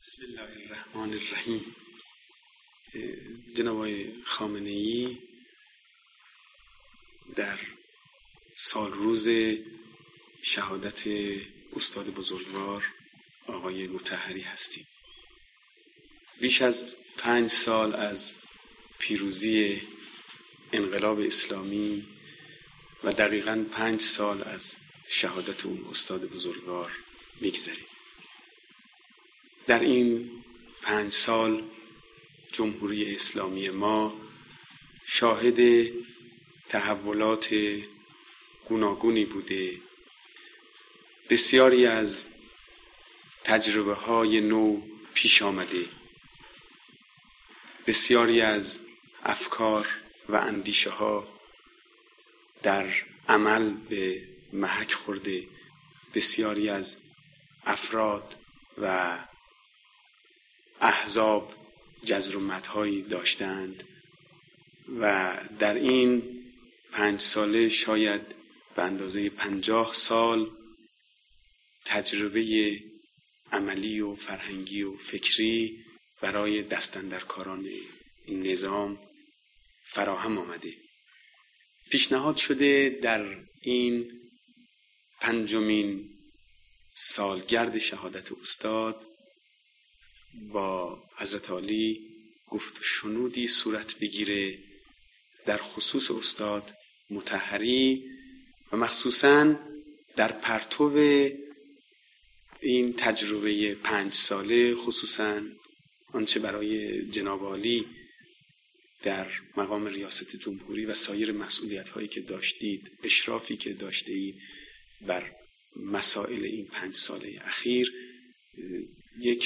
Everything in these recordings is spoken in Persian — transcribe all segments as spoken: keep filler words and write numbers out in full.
بسم الله الرحمن الرحیم. جناب آقای خامنه‌ای در سال روز شهادت استاد بزرگوار آقای مطهری هستیم. بیش از پنج سال از پیروزی انقلاب اسلامی و دقیقاً پنج سال از شهادت اون استاد بزرگوار میگذریم. در این پنج سال جمهوری اسلامی ما شاهد تحولات گوناگونی بوده. بسیاری از تجربه های نو پیش آمده. بسیاری از افکار و اندیشه ها در عمل به محک خورده. بسیاری از افراد و احزاب جذر و مدهایی داشتند و در این پنج ساله شاید به اندازه پنجاه سال تجربه عملی و فرهنگی و فکری برای دستاندرکاران این نظام فراهم آمده. پیشنهاد شده در این پنجمین سالگرد شهادت استاد با حضرت عالی گفت و شنودی صورت بگیره در خصوص استاد مطهری و مخصوصاً در پرتو این تجربه پنج ساله، خصوصاً آنچه برای جناب عالی در مقام ریاست جمهوری و سایر مسئولیت هایی که داشتید، اشرافی که داشتید بر مسائل این پنج ساله اخیر، یک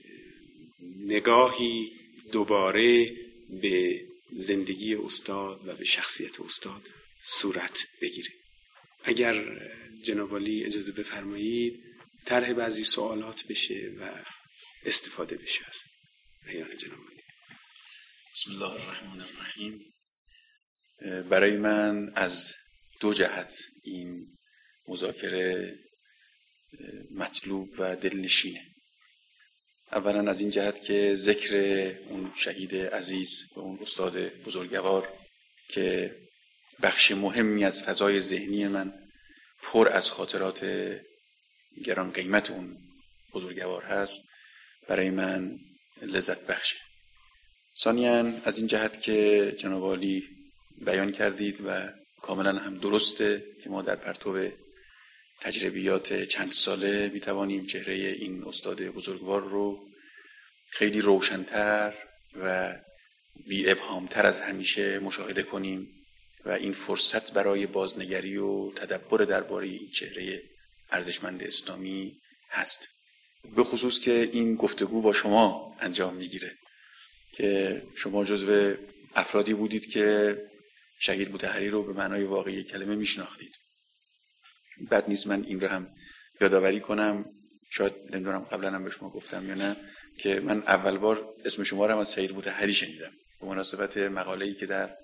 نگاهی دوباره به زندگی استاد و به شخصیت استاد صورت بگیره. اگر جناب عالی اجازه بفرمایید طرح بعضی سوالات بشه و استفاده بشه از بیان جناب عالی. بسم الله الرحمن الرحیم. برای من از دو جهت این مذاکره مطلوب و دلنشینه. اولا از این جهت که ذکر اون شهید عزیز و اون استاد بزرگوار که بخش مهمی از فضای ذهنی من پر از خاطرات گران قیمت اون بزرگوار هست برای من لذت بخشه. ثانیاً از این جهت که جناب عالی بیان کردید و کاملا هم درسته که ما در پرتو تجربیات چند ساله میتوانیم چهره این استاد بزرگوار رو خیلی روشن‌تر و بی ابهام‌تر از همیشه مشاهده کنیم و این فرصت برای بازنگری و تدبر درباره این چهره ارزشمند اسلامی هست. به خصوص که این گفتگو با شما انجام میگیره که شما جزو افرادی بودید که شهید مطهری رو به معنای واقعی کلمه میشناختید. بد نیست من این رو هم یادآوری کنم، شاید نمیدونم قبلا هم به شما گفتم یا نه، که من اول بار اسم شما رو هم از سید مطهری شنیدم به مناسبت مقاله‌ای که در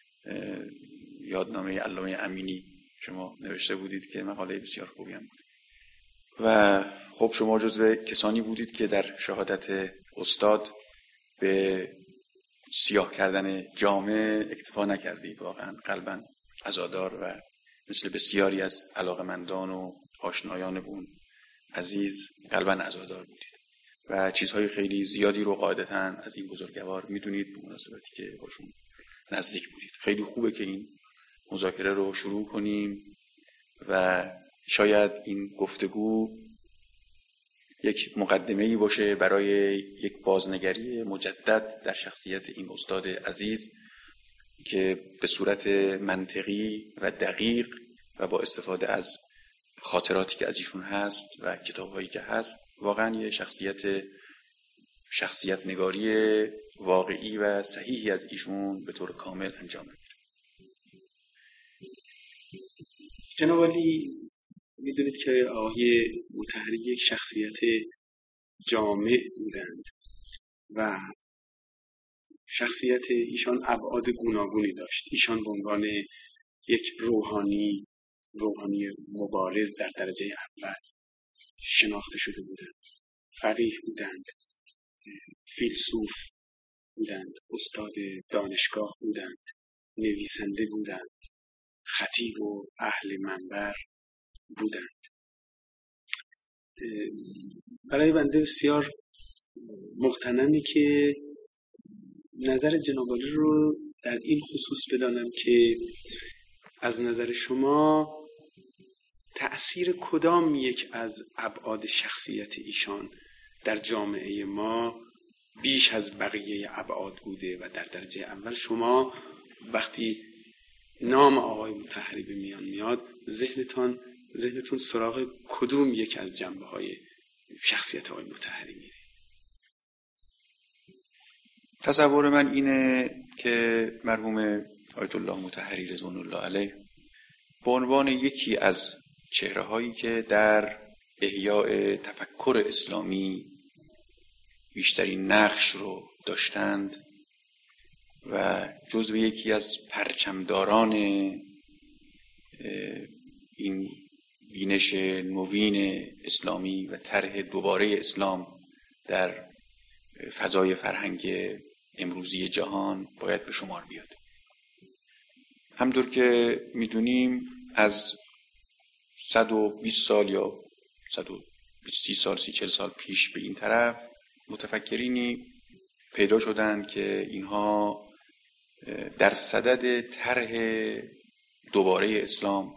یادنامه علامه امینی شما نوشته بودید که مقاله بسیار خوبی هم بود. و خب شما جزو کسانی بودید که در شهادت استاد به سیاه کردن جامعه اکتفا نکردید. واقعا قلباً عزادار و مثل بسیاری از علاقمندان و آشنایان اون عزیز قلباً عزادار بودید و چیزهای خیلی زیادی رو قاعدتاً از این بزرگوار میدونید به مناسبتی که باشون نزدیک بودید. خیلی خوبه که این مذاکره رو شروع کنیم و شاید این گفتگو یک مقدمه‌ای باشه برای یک بازنگری مجدد در شخصیت این استاد عزیز که به صورت منطقی و دقیق و با استفاده از خاطراتی که از ایشون هست و کتاب‌هایی که هست واقعا یه شخصیت شخصیت نگاری واقعی و صحیحی از ایشون به طور کامل انجام بگیره. جناب عالی میدونید که آقای مطهری یک شخصیت جامع بودند و شخصیت ایشان ابعاد گوناگونی داشت. ایشان به عنوان یک روحانی روحانی مبارز در درجه اول شناخته شده بودند. فقیه بودند، فیلسوف بودند، استاد دانشگاه بودند، نویسنده بودند، خطیب و اهل منبر بودند. برای بنده بسیار مغتنمی که نظر جناب عالی رو در این خصوص بدانم که از نظر شما تأثیر کدام یک از ابعاد شخصیت ایشان در جامعه ما بیش از بقیه ابعاد بوده و در درجه اول شما وقتی نام آقای مطهری به میان میاد ذهنتان ذهنتون سراغ کدوم یک از جنبه‌های شخصیت آقای مطهری میره؟ تصور من اینه که مرحوم آیت الله مطهری رضوان الله علیه به عنوان یکی از چهره‌هایی که در احیاء تفکر اسلامی بیشترین نقش رو داشتند و جزو یکی از پرچمداران این بینش نوین اسلامی و طرح دوباره اسلام در فضای فرهنگ امروزی جهان باید به شمار بیاد. همطور که میدونیم از صد و بیست سال یا صد و بیست سال سی چل سال پیش به این طرف متفکرینی پیدا شدند که اینها در صدد طرح دوباره اسلام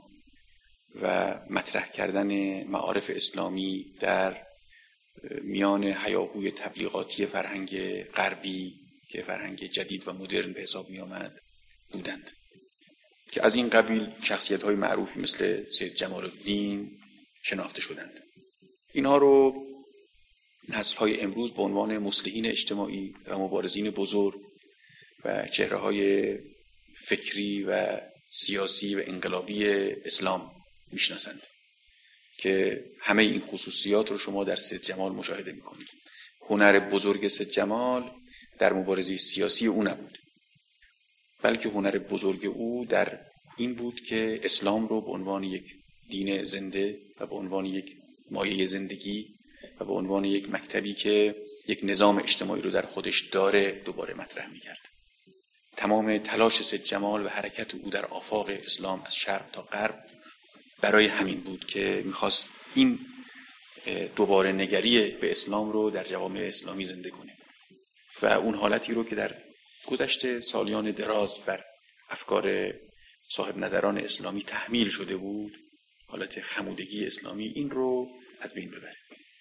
و مطرح کردن معارف اسلامی در میان هیاهوی تبلیغاتی فرهنگ غربی که فرهنگ جدید و مدرن به حساب می آمد بودند که از این قبیل شخصیت‌های معروفی مثل سید جمال الدین شناخته شدند. اینها رو نسل‌های امروز به عنوان مصلحین اجتماعی و مبارزین بزرگ و چهره‌های فکری و سیاسی و انقلابی اسلام میشناسند که همه این خصوصیات رو شما در سید جمال مشاهده میکنید. هنر بزرگ سید جمال در مبارزه سیاسی او نبود، بلکه هنر بزرگ او در این بود که اسلام رو به عنوان یک دین زنده و به عنوان یک مایه زندگی و به عنوان یک مکتبی که یک نظام اجتماعی رو در خودش داره دوباره مطرح میکرد. تمام تلاش سید جمال و حرکت او در آفاق اسلام از شرق تا غرب برای همین بود که میخواست این دوباره نگری به اسلام رو در جوامع اسلامی زنده کنه و اون حالتی رو که در گذشته سالیان دراز بر افکار صاحب نظران اسلامی تحمیل شده بود، حالت خمودگی اسلامی، این رو از بین ببره.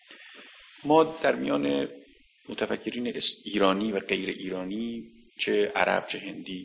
ما در میان متفکرین ایرانی و غیر ایرانی، چه عرب چه هندی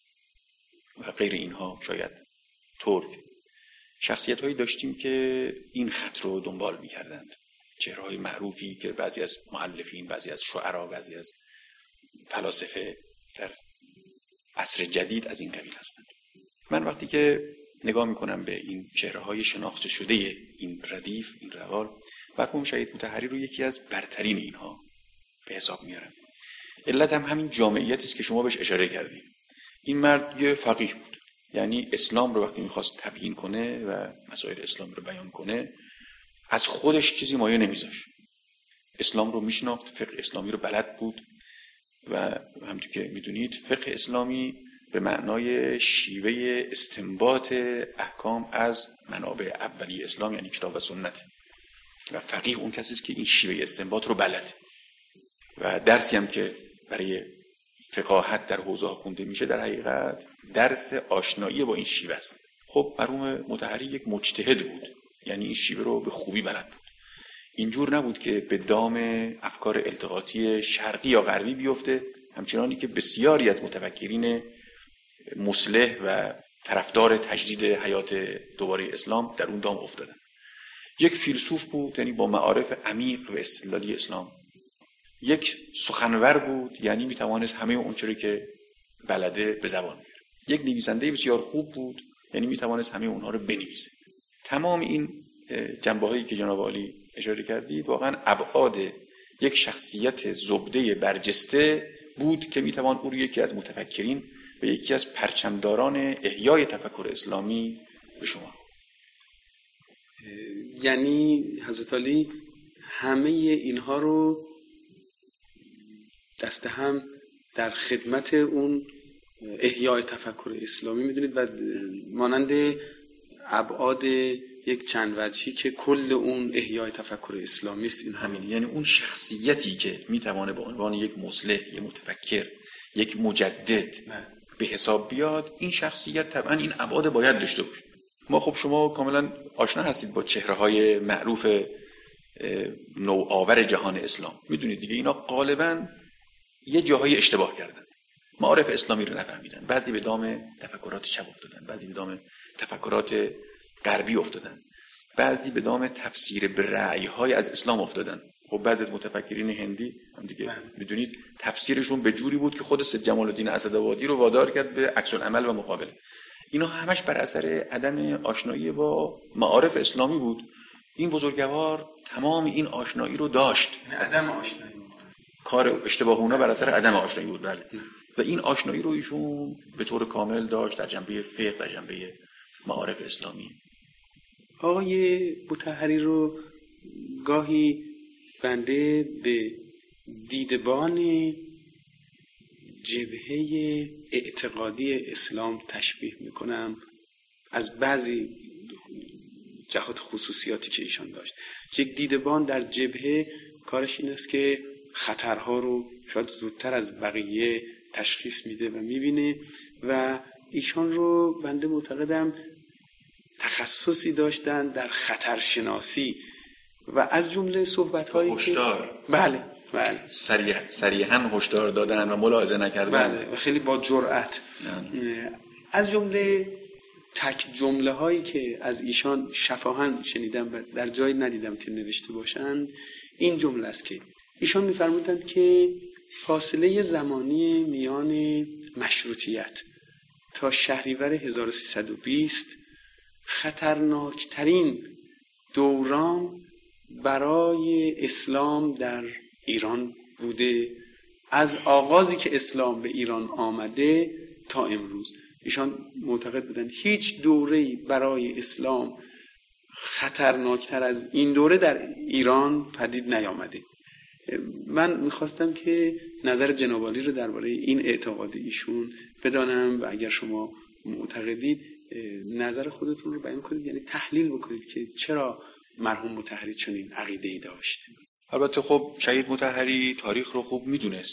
و غیر اینها، شاید ترک، شخصیت هایی داشتیم که این خط رو دنبال می کردند. چهره های معروفی که بعضی از مؤلفین، بعضی از شعرا، بعضی از فلاسفه در عصر جدید از این قبیل هستند. من وقتی که نگاه می کنم به این چهره های شناخته شده این ردیف، این روال، مرحوم شهید مطهری رو یکی از برترین اینها به حساب میارم. علت هم همین جامعیتی است که شما بهش اشاره کردید. این مرد یه فقیه بود، یعنی اسلام رو وقتی میخواست تبیین کنه و مسائل اسلام رو بیان کنه از خودش چیزی مایه نمیذاشت. اسلام رو میشناخت، فقه اسلامی رو بلد بود و همونطور که میدونید فقه اسلامی به معنای شیوه استنباط احکام از منابع اولیه اسلام یعنی کتاب و سنت و فقیه اون کسی است که این شیوه استنباط رو بلده و درسی هم که برای فقاهت در حوزه خونده میشه در حقیقت درس آشنایی با این شیوه است. خب مرحوم مطهری یک مجتهد بود، یعنی این شیوه رو به خوبی بلد بود. اینجور نبود که به دام افکار التقاطی شرقی یا غربی بیفته، همچنانی که بسیاری از متفکرین مصلح و طرفدار تجدید حیات دوباره اسلام در اون دام افتادن. یک فیلسوف بود، یعنی با معارف عمیق و استدلالی اسلام. یک سخنور بود، یعنی میتوانست همه اون چیزی که بلده به زبان بیاره. یک نویسنده بسیار خوب بود، یعنی میتوانست همه اونها رو بنویسه. تمام این جنبه‌هایی که جناب عالی اشاره کردید واقعا ابعاد یک شخصیت زبده برجسته بود که میتوان او رو یکی از متفکرین و یکی از پرچمداران احیای تفکر اسلامی به شما. یعنی حضرت علی همه اینها رو دست هم در خدمت اون احیای تفکر اسلامی میدونید و مانند ابعاد یک چند وجهی که کل اون احیای تفکر اسلامی است. این همین، یعنی اون شخصیتی که میتوانه به عنوان یک مصلح، یک متفکر، یک مجدد نه. به حساب بیاد، این شخصیت طبعا این ابعاد باید داشته باشه. ما خب شما کاملا آشنا هستید با چهره‌های معروف نوآور جهان اسلام، میدونید دیگه اینا غالبا یه جاهای اشتباه کردن، معارف اسلامی رو نفهمیدن، بعضی به دام تفکرات چپ افتادن، بعضی به دام تفکرات غربی افتادن، بعضی به دام تفسیر به رأی‌های از اسلام افتادن. خب بعضی از متفکرین هندی هم دیگه میدونید تفسیرشون به جوری بود که خود سید جمال الدین اسدآبادی رو وادار کرد به عکس العمل و مقابله. اینا همش بر اثر عدم آشنایی با معارف اسلامی بود. این بزرگوار تمام این آشنایی رو داشت. عدم آشنایی کار اشتباه اونا بر اثر عدم آشنایی بود، بله. و این آشنایی رو ایشون به طور کامل داشت در جنبه فقه، در جنبه معارف اسلامی. آقای مطهری رو گاهی بنده به دیدبان جبهه اعتقادی اسلام تشبیه میکنم از بعضی جهات خصوصیاتی که ایشان داشت. یک دیدبان در جبهه کارش این است که خطرها رو شاید زودتر از بقیه تشخیص میده و میبینه و ایشان رو بنده معتقدم تخصصی داشتن در خطرشناسی و از جمله صحبت‌هایی که بله بله صریح صریحاً هشدار دادن و ملاحظه نکردن، بله خیلی با جرأت. از جمله تک جمله هایی که از ایشان شفاهاً شنیدم و در جایی ندیدم که نوشته باشند این جمله است که ایشان می‌فرمودند که فاصله زمانی میان مشروطیت تا شهریور هزار و سیصد و بیست خطرناکترین دوران برای اسلام در ایران بوده از آغازی که اسلام به ایران آمده تا امروز. ایشان معتقد بودند هیچ دوره‌ای برای اسلام خطرناکتر از این دوره در ایران پدید نیامده. من میخواستم که نظر جناب عالی رو درباره این اعتقاد ایشون بدانم و اگر شما معتقدید نظر خودتون رو بیان کنید، یعنی تحلیل بکنید که چرا مرحوم مطهری چنین عقیده‌ای داشت. البته خب شهید مطهری تاریخ رو خوب میدونست،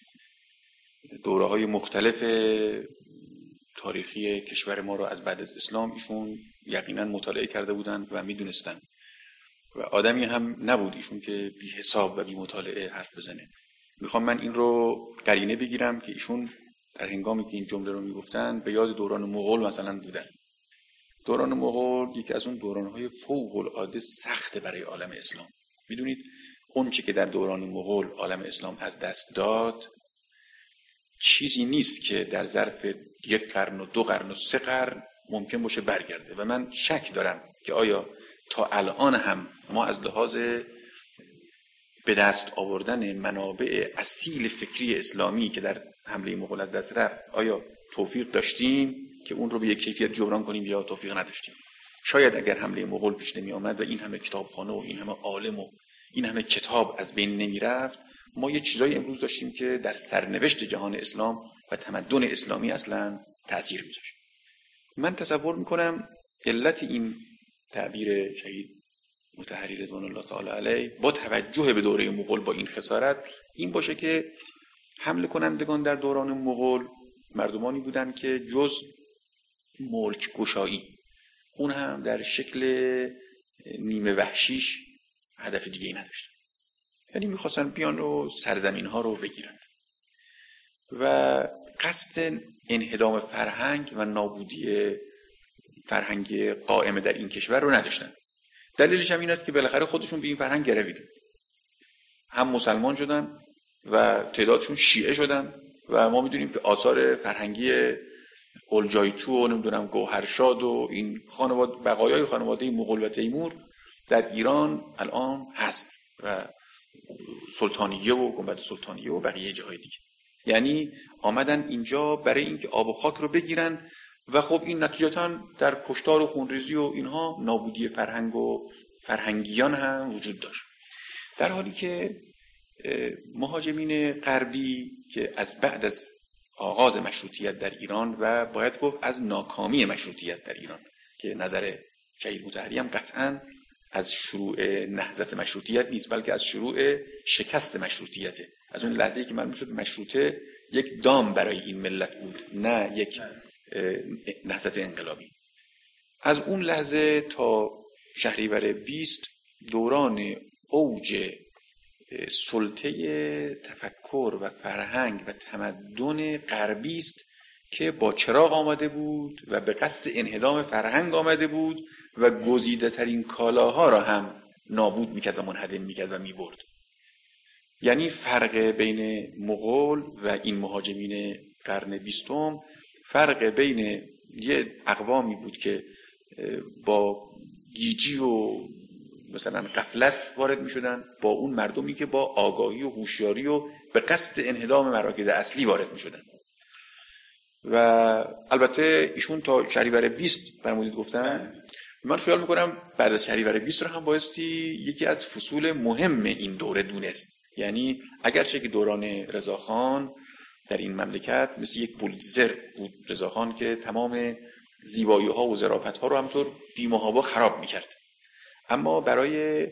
دوره‌های مختلف تاریخی کشور ما رو از بعد از اسلام ایشون یقینا مطالعه کرده بودن و میدونستن و آدمی هم نبود ایشون که بی حساب و بی مطالعه حرف بزنه. میخوام من این رو قرینه بگیرم که ایشون در هنگامی که این جمله رو میگفتن به یاد دوران مغول مثلا بودن. دوران مغول یکی از اون دوران‌های فوق العاده سخت برای عالم اسلام. میدونید اون چه که در دوران مغول عالم اسلام از دست داد چیزی نیست که در ظرف یک قرن و دو قرن و سه قرن ممکن باشه برگرده و من شک دارم که آیا تا الان هم ما از لحاظ به دست آوردن منابع اصیل فکری اسلامی که در حمله مغول از دست رفت آیا توفیق داشتیم که اون رو به یک کیفیت جبران کنیم یا توفیق نداشتیم. شاید اگر حمله مغول پیش نمی آمد و این همه کتابخانه و این همه عالم و این همه کتاب از بین نمی رفت ما یه چیزایی امروز داشتیم که در سرنوشت جهان اسلام و تمدن اسلامی اصلا تأثیر میذاشت. من تصور میکنم علت این تعبیر شهید مطهری رضوان الله تعالی علیه با توجه به دوره مغول با این خسارت این باشه که حمله کنندگان در دوران مغول مردمانی بودند که جز ملک گشایی اون هم در شکل نیمه وحشیش هدف دیگه ای نداشتن، یعنی میخواستن بیان و سرزمین ها رو بگیرند و قصد انهدام فرهنگ و نابودی فرهنگ قائم در این کشور رو نداشتن. دلیلش هم این است که بالاخره خودشون به این فرهنگ گرویدن، هم مسلمان شدن و تعدادشون شیعه شدن و ما میدونیم که آثار فرهنگی قلجایتو و نمیدونم گوهرشاد و این خانواده بقایای خانواده مغول و تیمور در ایران الان هست و سلطانیه و گنبد سلطانیه و بقیه جاهای دیگه، یعنی آمدن اینجا برای اینکه آب و خاک رو بگیرن و خب این نتیجتاً در کشتار و خونریزی و اینها نابودی فرهنگ و فرهنگیان هم وجود داشت. در حالی که مهاجمین غربی که از بعد از آغاز مشروطیت در ایران و باید گفت از ناکامی مشروطیت در ایران که نظر شهید مطهری هم قطعاً از شروع نهضت مشروطیت نیست بلکه از شروع شکست مشروطیته، از اون لحظه‌ای که معلوم شد مشروطه یک دام برای این ملت بود نه یک نهضت انقلابی. از اون لحظه تا شهریور بیست دوران اوج سلطه تفکر و فرهنگ و تمدن غربی است که با چراغ آمده بود و به قصد انهدام فرهنگ آمده بود و گزیده ترین کالاها را هم نابود میکرد و منهدم میکرد و میبرد. یعنی فرق بین مغول و این مهاجمین قرن بیستم فرق بین یه اقوامی بود که با گیجی و مثلا غفلت وارد میشدن با اون مردمی که با آگاهی و هوشیاری و به قصد انهدام مراکز اصلی وارد میشدن. و البته ایشون تا شهریور بیست فرمودید گفتن، من خیال میکنم بعد از شهریور بیست رو هم بایستی یکی از فصول مهم این دوره دونست. یعنی اگرچه که دوران رضاخان در این مملکت مثل یک بولدوزر بود رضاخان که تمام زیبایی ها و ظرافت ها رو همطور بی‌محابا خراب میکرد، اما برای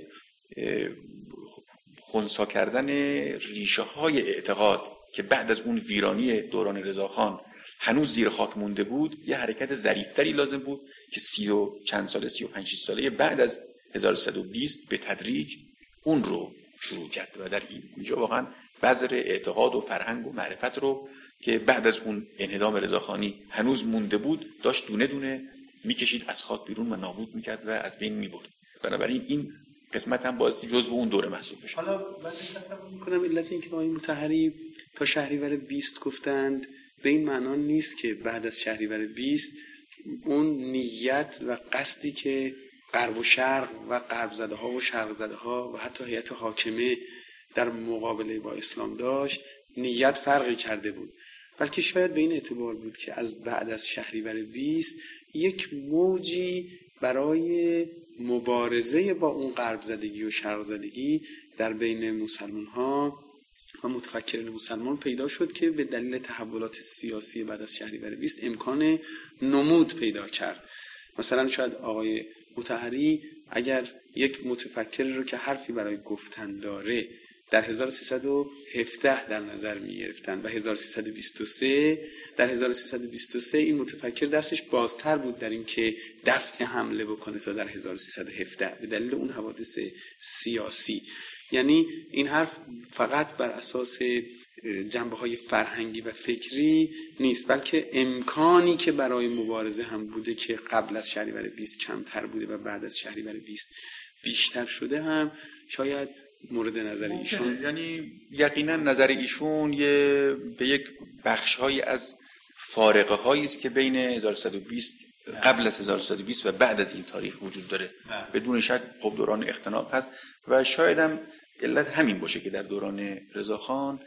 خنثی کردن ریشه های اعتقاد که بعد از اون ویرانی دوران رضاخان هنوز زیر خاک مونده بود یه حرکت ظریف‌تری لازم بود که سی و چند ساله سی و پنج ساله بعد از هزار و سیصد و بیست به تدریج اون رو شروع کرد و در اینجا واقعا بذر اعتقاد و فرهنگ و معرفت رو که بعد از اون انهدام رضاخانی هنوز مونده بود داشت دونه دونه میکشید از خاک بیرون و نابود میکرد و از بین میبرد. بنابراین این قسمت هم بازی جزو اون دوره محسوب میشه. حالا بعد تصور میکنم علت این که آقای مطهری تا شهریور بیست گفتند به این معنا نیست که بعد از شهریور بیست اون نیت و قصدی که غرب و شرق و غرب زده ها و شرق زده ها و حتی هیئت حاکمه در مقابله با اسلام داشت نیت فرقی کرده بود، بلکه شاید به این اعتبار بود که از بعد از شهریور بیست یک موجی برای مبارزه با اون غرب زدگی و شرق زدگی در بین مسلمان ها و متفکرین مسلمان پیدا شد که به دلیل تحولات سیاسی بعد از شهریور بیست امکان نمود پیدا کرد. مثلا شاید آقای مطهری اگر یک متفکر رو که حرفی برای گفتن داره در هزار و سیصد و هفده در نظر می گرفتن و هزار و سیصد و بیست و سه در هزار و سیصد و بیست و سه این متفکر دستش بازتر بود در این که دفع حمله بکنه تا در هزار و سیصد و هفده به دلیل اون حوادث سیاسی. یعنی این حرف فقط بر اساس جنبه‌های فرهنگی و فکری نیست بلکه امکانی که برای مبارزه هم بوده که قبل از شهریور بیست کمتر بوده و بعد از شهریور بیست بیشتر شده هم شاید مورد نظر ایشون. یعنی یقینا نظر ایشون یه به یک بخش‌هایی از فارقه هایی است که بین هزار و سیصد و بیست قبل از هزار و سیصد و بیست و بعد از این تاریخ وجود داره. بدون شک خب دوران اختناق هست و شاید هم علت همین باشه که در دوران رضاخان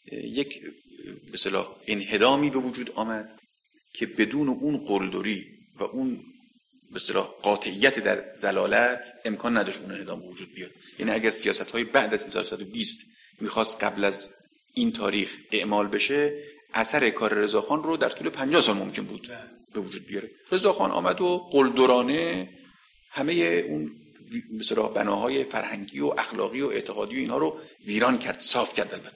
یک به اصطلاح انهدامی به وجود آمد که بدون اون قلدری و اون به اصطلاح قاطعیت در ضلالت امکان نداشت اون انهدام وجود بیاد. یعنی اگر سیاست‌های بعد از هزار و سیصد و بیست می‌خواست قبل از این تاریخ اعمال بشه اثر کار رضاخان رو در طول پنجاه سال ممکن بود به وجود بیاره. رضاخان آمد و قلدرانه همه اون مثلا بناهای فرهنگی و اخلاقی و اعتقادی و اینها رو ویران کرد، صاف کرد. البته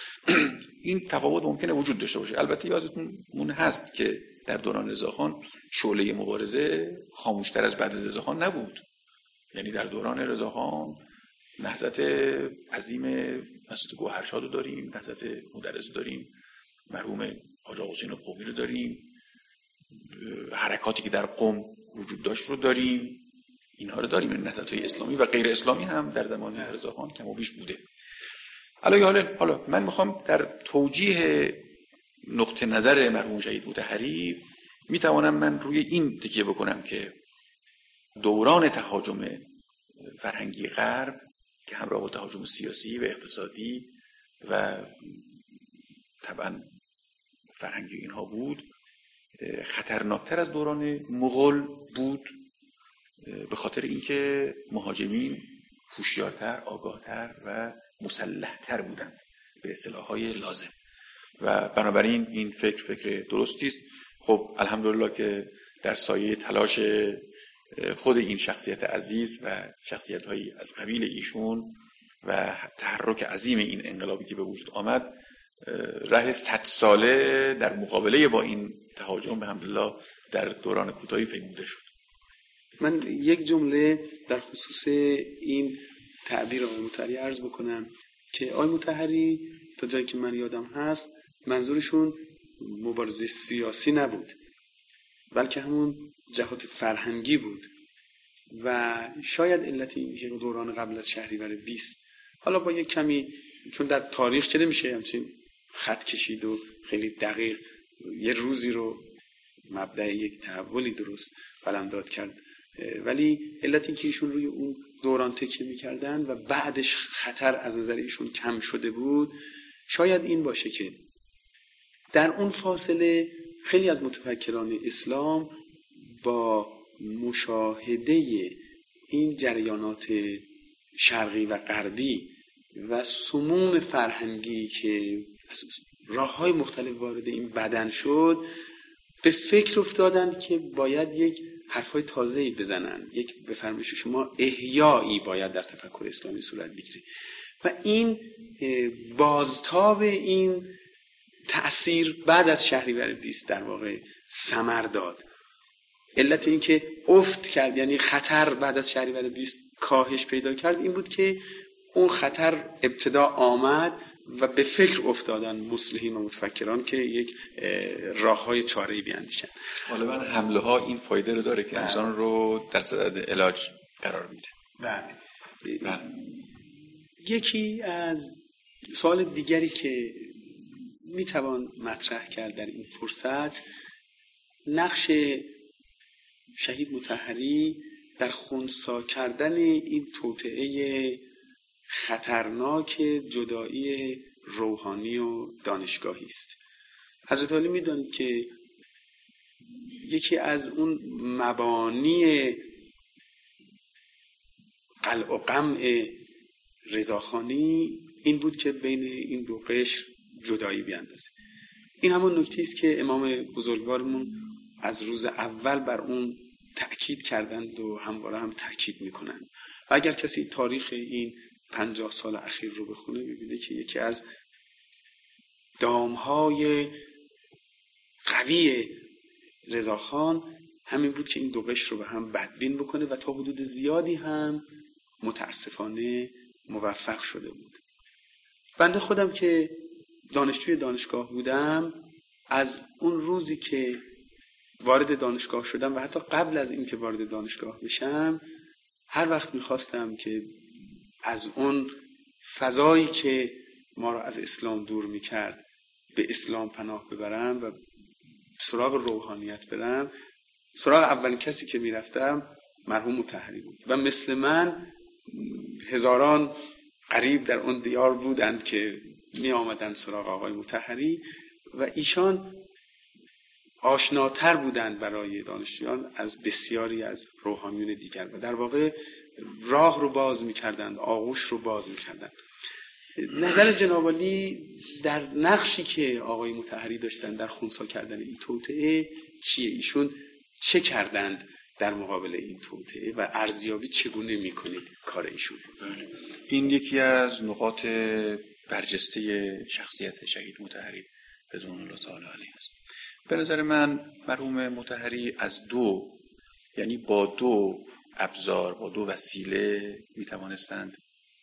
این تفاوت ممکنه وجود داشته باشه. البته یادتون هست که در دوران رضاخان شعله مبارزه خاموشتر از بعد از رضاخان نبود. یعنی در دوران رضاخان نهضت عظیم نهضت گوهرشاد رو داریم، نهضت مدرس رو داریم، مرحوم حاج آقا حسین قمی رو داریم، حرکاتی که در قم وجود داشت رو داریم، اینها رو داریم. نهضت‌های اسلامی و غیر اسلامی هم در زمان رضاخان کم و بیش بوده. حالا حالا حالا من میخوام در توجیه نقطه نظر مرحوم شهید مطهری میتوانم من روی این تکیه بکنم که دوران تهاجم فرهنگی غرب که همراه با تهاجم سیاسی و اقتصادی و طبعا فرهنگی اینها بود خطرناکتر از دوران مغول بود، به خاطر اینکه مهاجمین هوشیارتر، آگاهتر و مسلح تر بودند به اصطلاح‌های لازم و بنابراین این فکر فکر درستی است. خب الحمدلله که در سایه تلاش خود این شخصیت عزیز و شخصیت‌های از قبیل ایشون و تحرک عظیم این انقلابی که به وجود آمد، راه صد ساله در مقابله با این تهاجم به حمدالله در دوران کوتاهی پیموده شد. من یک جمله در خصوص این تعبیر آقای مطهری عرض بکنم که آقای مطهری تا جایی که من یادم هست منظورشون مبارزه سیاسی نبود، بلکه همون جهات فرهنگی بود و شاید علت این که دوران قبل از شهریور بیست، حالا با یک کمی چون در تاریخ که نمیشه همچین خط کشید و خیلی دقیق یه روزی رو مبدأ یک تحولی درست قلمداد کرد، ولی علت این که ایشون روی اون دوران تکیه میکردن و بعدش خطر از نظر ایشون کم شده بود، شاید این باشه که در اون فاصله خیلی از متفکران اسلام با مشاهده این جریانات شرقی و غربی و سموم فرهنگی که راه‌های مختلف وارد این بدن شد به فکر افتادند که باید یک حرفای تازه‌ای بزنن، یک به فرمایش شما احیایی باید در تفکر اسلامی صورت بگیره و این بازتاب این تأثیر بعد از شهریور بیست در واقع ثمر داد. علت این که افت کرد، یعنی خطر بعد از شهریور بیست کاهش پیدا کرد، این بود که اون خطر ابتدا آمد و به فکر افتادن مصلحین و متفکران که یک راه‌های چاره‌ای بیاندیشن. غالبا حمله ها این فایده رو داره که انسان رو در صدد علاج قرار میده. بله. یکی از سوال دیگری که میتوان مطرح کرد در این فرصت، نقش شهید مطهری در خنثی کردن این توطئه خطرناک جدایی روحانی و دانشگاهی است. حضرت علی میدونید که یکی از اون مبانی قلع و قمع رضاخانی این بود که بین این دو قشر جدایی بیاندازه. این همون نکته است که امام بزرگوارمون از روز اول بر اون تأکید کردند و همواره هم تأکید میکنند. و اگر کسی تاریخ این پنجاه سال اخیر رو بخونه میبینه که یکی از دامهای قوی رضاخان همین بود که این دو قشر رو به هم بدبین بکنه و تا حدود زیادی هم متاسفانه موفق شده بود. بنده خودم که دانشجوی دانشگاه بودم، از اون روزی که وارد دانشگاه شدم و حتی قبل از این که وارد دانشگاه بشم، هر وقت میخواستم که از اون فضایی که ما را از اسلام دور میکرد به اسلام پناه ببرم و سراغ روحانیت برم، سراغ اولین کسی که میرفتم مرحوم مطهری بود و مثل من هزاران غریب در اون دیار بودند که می آمدند سراغ آقای مطهری و ایشان آشناتر بودند برای دانشجویان از بسیاری از روحانیون دیگر و در واقع راه رو باز می‌کردند، آغوش رو باز می‌کردند. نظر جناب عالی در نقشی که آقای مطهری داشتن در خنثی کردن این توطئه چیه؟ ایشون چه کردند در مقابل این توطئه و ارزیابی چگونه می‌کنید کار ایشون؟ این یکی از نقاط برجسته شخصیت شهید مطهری رضوان الله تعالی علیه است. به نظر من مرحوم مطهری از دو، یعنی با دو ابزار، با دو وسیله میتوانستند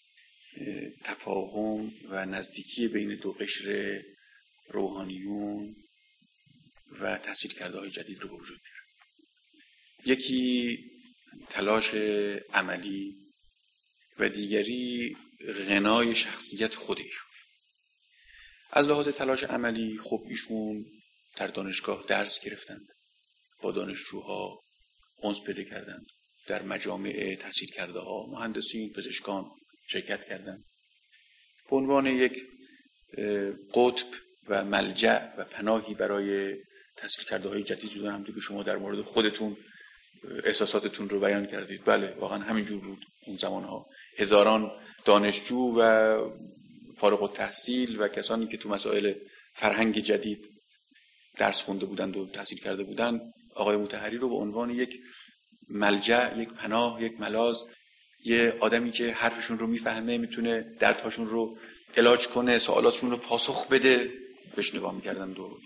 تفاهم و نزدیکی بین دو قشر روحانیون و تحصیل کرده های جدید رو به وجود بیارن. یکی تلاش عملی و دیگری غنای شخصیت خود ایشون. از لحاظ تلاش عملی خب ایشون در دانشگاه درس گرفتند، با دانشجوها انس پیدا کردند، در مجامع تحصیل کرده ها مهندسین، پزشکان شرکت کردند. به عنوان یک قطب و ملجأ و پناهی برای تحصیل کرده های جدید بودن. همونطور که شما در مورد خودتون احساساتتون رو بیان کردید، بله واقعا همینجور بود اون زمانها. هزاران دانشجو و فارغ التحصیل و کسانی که تو مسائل فرهنگ جدید درس خونده بودند و تحصیل کرده بودند آقای مطهری رو به عنوان یک ملجأ، یک پناه، یک ملاذ، یه آدمی که حرفشون رو میفهمه، میتونه دردهاشون رو علاج کنه، سوالاتشون رو پاسخ بده بهش نگاه میکردن. و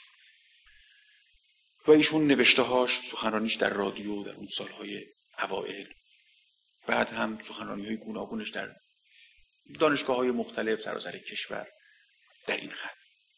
و ایشون نوشته‌هاش، سخنرانیش در رادیو در اون سالهای اوائل، بعد هم سخنرانی‌های گوناگونش در دانشگاه‌های مختلف سراسر کشور در این خط.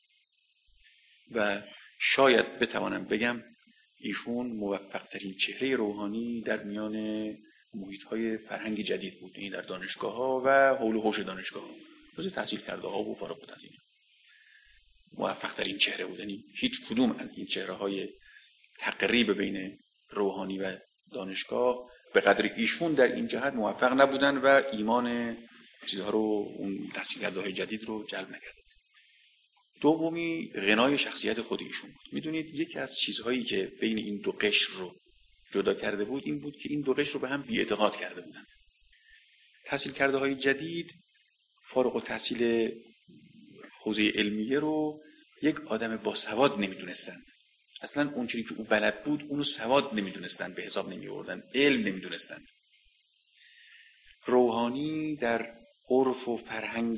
و شاید بتوانم بگم ایشون موفق‌ترین چهره روحانی در میان محیط‌های فرهنگ جدید بود، این در دانشگاه‌ها و حول و حوش دانشگاه‌ها، جز تحصیل کرده ها و فارغ التحصیل موفق‌ترین چهره بود. یعنی هیچ کدوم از این چهره‌های تقریب بین روحانی و دانشگاه به قدر ایشون در این جهت موفق نبودن و ایمان چیزها رو، اون تحصیل کرده های جدید رو جلب نکرد. دومی غنای شخصیت خود ایشون بود. میدونید یکی از چیزهایی که بین این دو قشر رو جدا کرده بود این بود که این دو قشر رو به هم بی‌اعتقاد کرده بودند. تحصیل کرده های جدید فارغ التحصیل حوزه علمیه رو یک آدم باسواد نمیدونستند. اصلا اون چیزی که او بلد بود اونو سواد نمیدونستند، به حساب نمی آوردن، علم نمیدونستند. روحانی در عرف و فرهنگ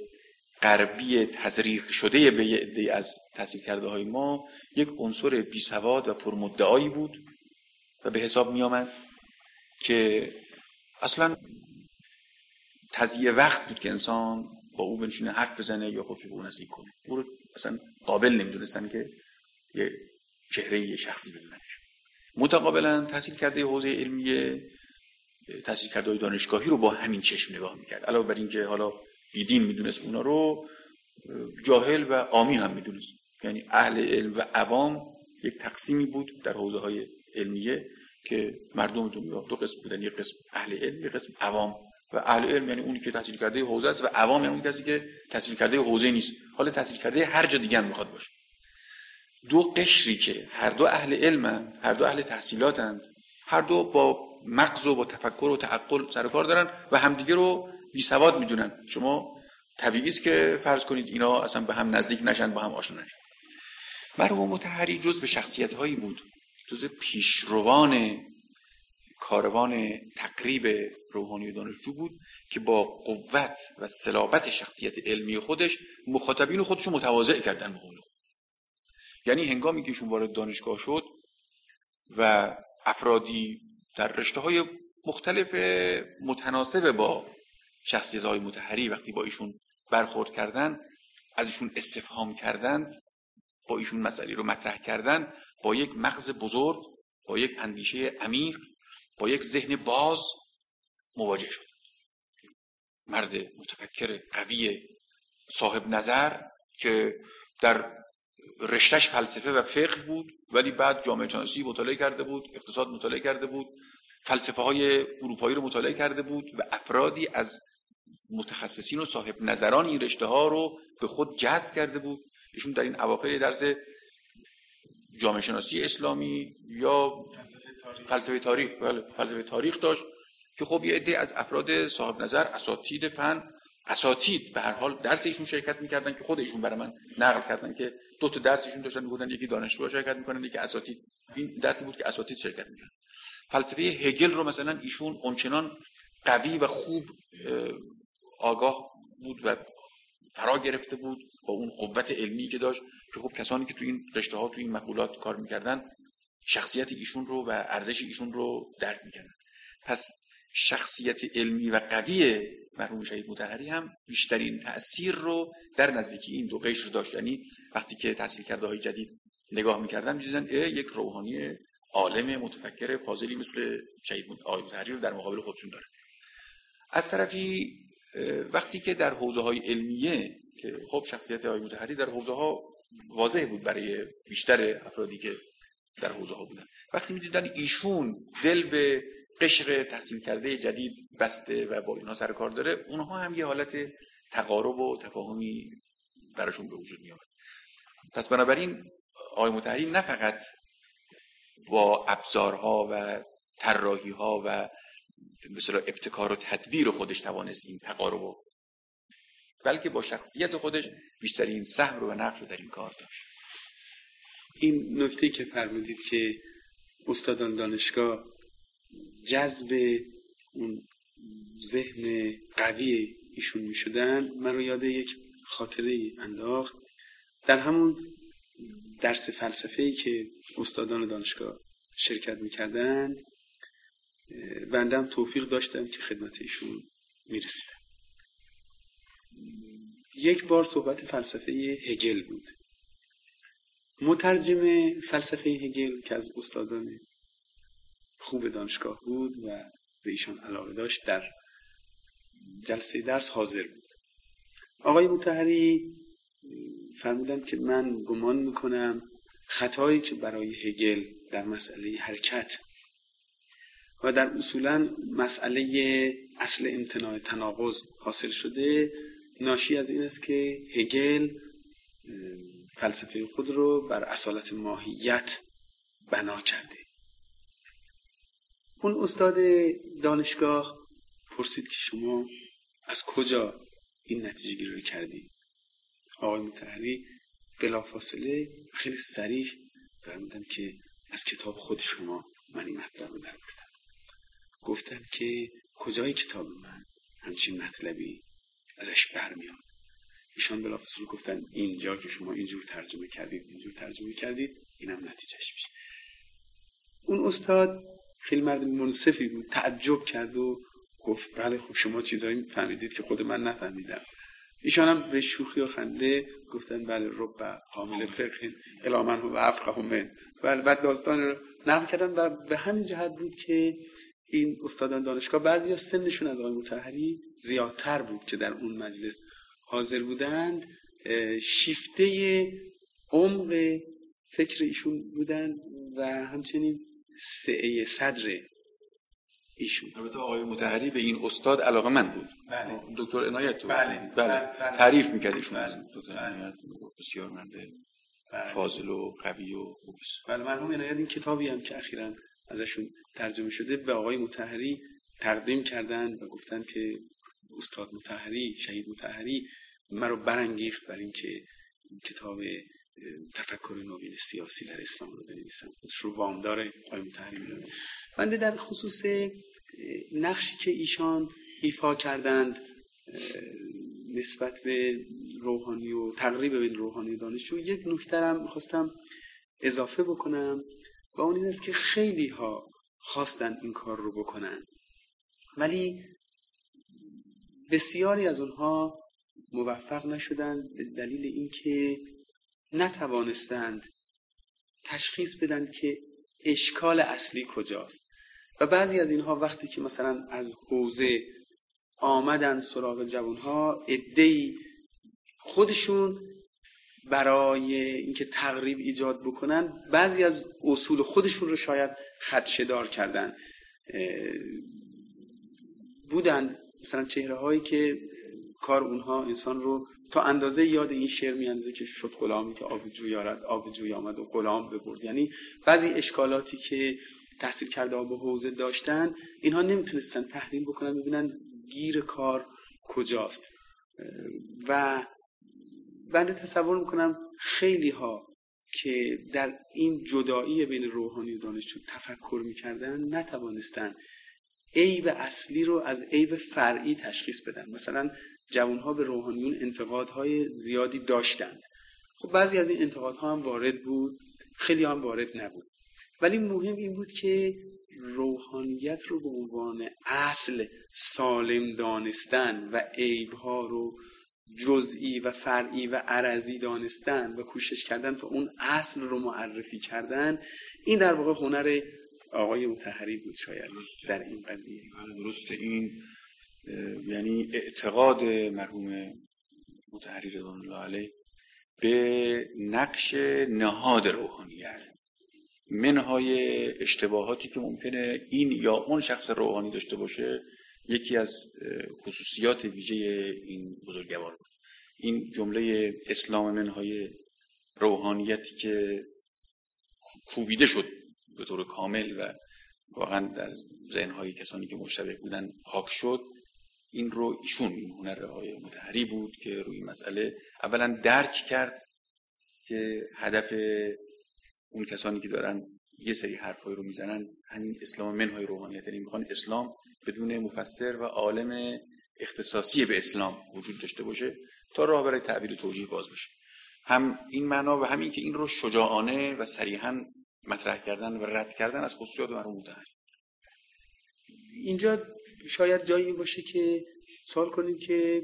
غربی تزریق شده به یه عده از تحصیل کرده های ما یک عنصر بی سواد و پرمدعایی بود و به حساب می آمد که اصلا تضییع وقت بود که انسان با او بنشینه حرف بزنه یا خودش رو نزدیک کنه. او رو اصلا قابل نمیدونستن که یه چهره یه شخصی ببینن. متقابلا تحصیل کرده حوزه علمیه تحصیل کرده دانشگاهی رو با همین چشم نگاه میکرد. علاوه بر این که حالا بیدین میدونست اونا رو، جاهل و عامی هم میدونست. یعنی اهل علم و عوام یک تقسیمی بود در حوزه های علمیه که مردم دنیا دو قسم بودن، یک قسم اهل علم، یک قسم عوام. و اهل علم یعنی اونی که تحصیل کرده حوزه است و عوام یعنی اون کسی که تحصیل کرده حوزه نیست، حالا تحصیل کرده هر جا دیگه هم میخواد باشه. دو قشری که هر دو اهل علمن، هر دو اهل تحصیلاتن، هر دو با مغز و با تفکر و تعقل سر کار دارن و همدیگه رو بی سواد میدونن. شما طبیعی است که فرض کنید اینا اصلا به هم نزدیک نشن، با هم آشنا نشن. مرحوم مطهری جز به شخصیت‌هایی بود، جز پیشروان کاروان تقریب روحانی و دانشجو بود که با قوت و صلابت شخصیت علمی خودش مخاطبین خودشو متواضع کردن به قول. یعنی هنگامی که ایشون وارد دانشگاه شد و افرادی در رشته‌های مختلف متناسب با شخصیت‌های مطهری وقتی با ایشون برخورد کردن، از ایشون استفهام کردند، با ایشون مسئله رو مطرح کردن، با یک مغز بزرگ، با یک اندیشه عمیق، با یک ذهن باز مواجه شد. مرد متفکر قوی صاحب نظر که در رشتهش فلسفه و فقه بود ولی بعد جامعه شناسی مطالعه کرده بود، اقتصاد مطالعه کرده بود، فلسفه های اروپایی رو مطالعه کرده بود و افرادی از متخصصین و صاحب نظران این رشته ها رو به خود جذب کرده بود. ایشون در این اواخر درس جامعه شناسی اسلامی یا فلسفه تاریخ بله فلسفه تاریخ داشت که خب یه عده از افراد صاحب نظر، اساتید فن، اساتید به هر حال درس ایشون شرکت می‌کردن که خود ایشون برای من نقل کردن که دو تا درس ایشون داشتن، میگفتن یکی دانشجوها شرکت می‌کنن یکی اساتید. این درسی بود که اساتید شرکت می‌کردن. فلسفه هگل رو مثلا ایشون اونچنان قوی و خوب آگاه بود و فرا گرفته بود با اون قوت علمی که داشت که خب کسانی که تو این رشته‌ها تو این مقولات کار می‌کردن شخصیت ایشون رو و ارزش ایشون رو درک می‌کردن. پس شخصیت علمی و قوی مرحوم شهید مطهری هم بیشترین تأثیر رو در نزدیکی این دو قشر داشت. یعنی وقتی که تحصیل کرده های جدید نگاه می‌کردن می‌دیدن یک روحانی عالم متفکر فاضلی مثل شهید مطهری رو در مقابل خودشون داره. از طرفی وقتی که در حوزه‌های علمیه که خب شخصیت آقای مطهری در حوزه‌ها واضح بود برای بیشتر افرادی که در حوزه‌ها بودن، وقتی می‌دیدن ایشون دل به قشر تحصیل کرده جدید بسته و با اینها سر کار داره، اونها هم یه حالت تقارب و تفاهمی براشون به وجود میاد. پس بنابراین آقای مطهری نه فقط با ابزارها و طراحی‌ها و مثلا ابتکار و تدبیر خودش توانست این تقارب رو، بلکه با شخصیت خودش بیشترین سهم و نقش رو در این کار داشت. این نکته که فرمودید که استادان دانشگاه جذب اون ذهن قوی ایشون می شدن، من رو یاد یک خاطره انداخت. در همون درس فلسفه‌ای که استادان دانشگاه شرکت می کردن، بندم توفیق داشتم که خدمت ایشون می رسیدم. یک بار صحبت فلسفه هگل بود. مترجم فلسفه هگل که از استادان خوب دانشگاه بود و به ایشان علاقه داشت، در جلسه درس حاضر بود. آقای مطهری فرمودند که من گمان میکنم خطایی که برای هگل در مسئله حرکت و در اصولا مسئله اصل امتناع تناقض حاصل شده، ناشی از این است که هگل فلسفه خود رو بر اصالت ماهیت بنا کرده. اون استاد دانشگاه پرسید که شما از کجا این نتیجه گیری رو کردی؟ آقای مطهری بلافاصله خیلی صریح فرمودن که از کتاب خود شما من این مطلب رو در بردم. گفتن که کجای کتاب من همچین مطلبی ازش برمیاد؟ ایشان بلافاصله گفتن اینجا که شما اینجور ترجمه کردید اینجور ترجمه کردید اینم نتیجهش میشه. اون استاد خیلی مرد منصفی بود، تعجب کرد و گفت بله خب شما چیزایی فهمیدید که خود من نفهمیدم. ایشان هم به شوخی و خنده گفتن بله رب حامل فقه الی من هو افقه من. بله، بعد داستان رو نقل کردن و به همین جهت بود که این استادان دانشگاه بعضیا سنشون از آقای مطهری زیادتر بود که در اون مجلس حاضر بودند، شیفته عمق فکر ایشون بودند و همچنین سعه صدر ایشون. البته آقای مطهری به این استاد علاقه من بود. بله. دکتر عنایت بله. بله. بله. تعریف میکرد ایشون. بله. دکتر عنایت بسیار مرد فاضل و قوی و خوب است. بله، مرحوم عنایت این کتابی هم که اخیراً ازشون ترجمه شده به آقای مطهری تقدیم کردن و گفتن که استاد مطهری، شهید مطهری مرا برانگیخت بر این که کتاب تفکر نوین سیاسی در اسلام رو بنویسم. خودش رو وامدار آقای مطهری میدونه. بنده در خصوص نقشی که ایشان ایفا کردند نسبت به روحانی و تقریب بین روحانی و دانشجو، یک نکته هم می‌خواستم اضافه بکنم و اون این است که خیلی ها خواستن این کار رو بکنن ولی بسیاری از اونها موفق نشدن به دلیل اینکه نتوانستند تشخیص بدن که اشکال اصلی کجاست. و بعضی از اینها وقتی که مثلا از حوزه آمدن سراغ جوانها، عده‌ای خودشون برای اینکه تقریب ایجاد بکنن بعضی از اصول خودشون رو شاید خدشه‌دار کردن. بودن مثلا چهره هایی که کار اونها انسان رو تا اندازه یاد این شعر میاندازه که شد غلامی که آب جوی آرد، آب جوی آمد و غلام ببرد. یعنی بعضی اشکالاتی که تحصیل کرده ها به حوزه داشتن، اینها نمیتونستن تحلیل بکنن ببینن گیر کار کجاست. و بنده تصور میکنم خیلی ها که در این جدایی بین روحانی و دانشجو تفکر میکردن نتوانستن عیب اصلی رو از عیب فرعی تشخیص بدن. مثلا جوانها به روحانیون انتقادهای زیادی داشتند. خب بعضی از این انتقادها هم وارد بود، خیلی هم وارد نبود. ولی مهم این بود که روحانیت رو به عنوان اصل سالم دانستن و عیبها رو جزئی و فرعی و عرضی دانستن و کوشش کردن تا اون اصل رو معرفی کردن، این در واقع هنر آقای مطهری بود شاید در این قضیه. درسته. این یعنی اعتقاد مرحوم مطهری رضوان الله علیه به نقش نهاد روحانیت، منهای اشتباهاتی که ممکنه این یا اون شخص روحانی داشته باشه، یکی از خصوصیات ویژه این بزرگوار بود. این جمله اسلام منهای روحانیتی که کوبیده شد به طور کامل و واقعا در ذهن‌های کسانی که مشتبه بودن حاک شد. این رو ایشون، این هنر آقای مطهری بود که روی مسئله اولا درک کرد که هدف اون کسانی که دارن یه سری حرفای رو میزنن همین اسلام منهای روحانیت، یعنی میخوان اسلام بدون مفسر و عالم اختصاصی به اسلام وجود داشته باشه تا راه برای تعبیر و توجیه باز بشه. هم این معنا و همین که این رو شجاعانه و صریحاً مطرح کردن و رد کردن از خصوصیات مرحوم مطهری. اینجا شاید جایی باشه که سوال کنیم که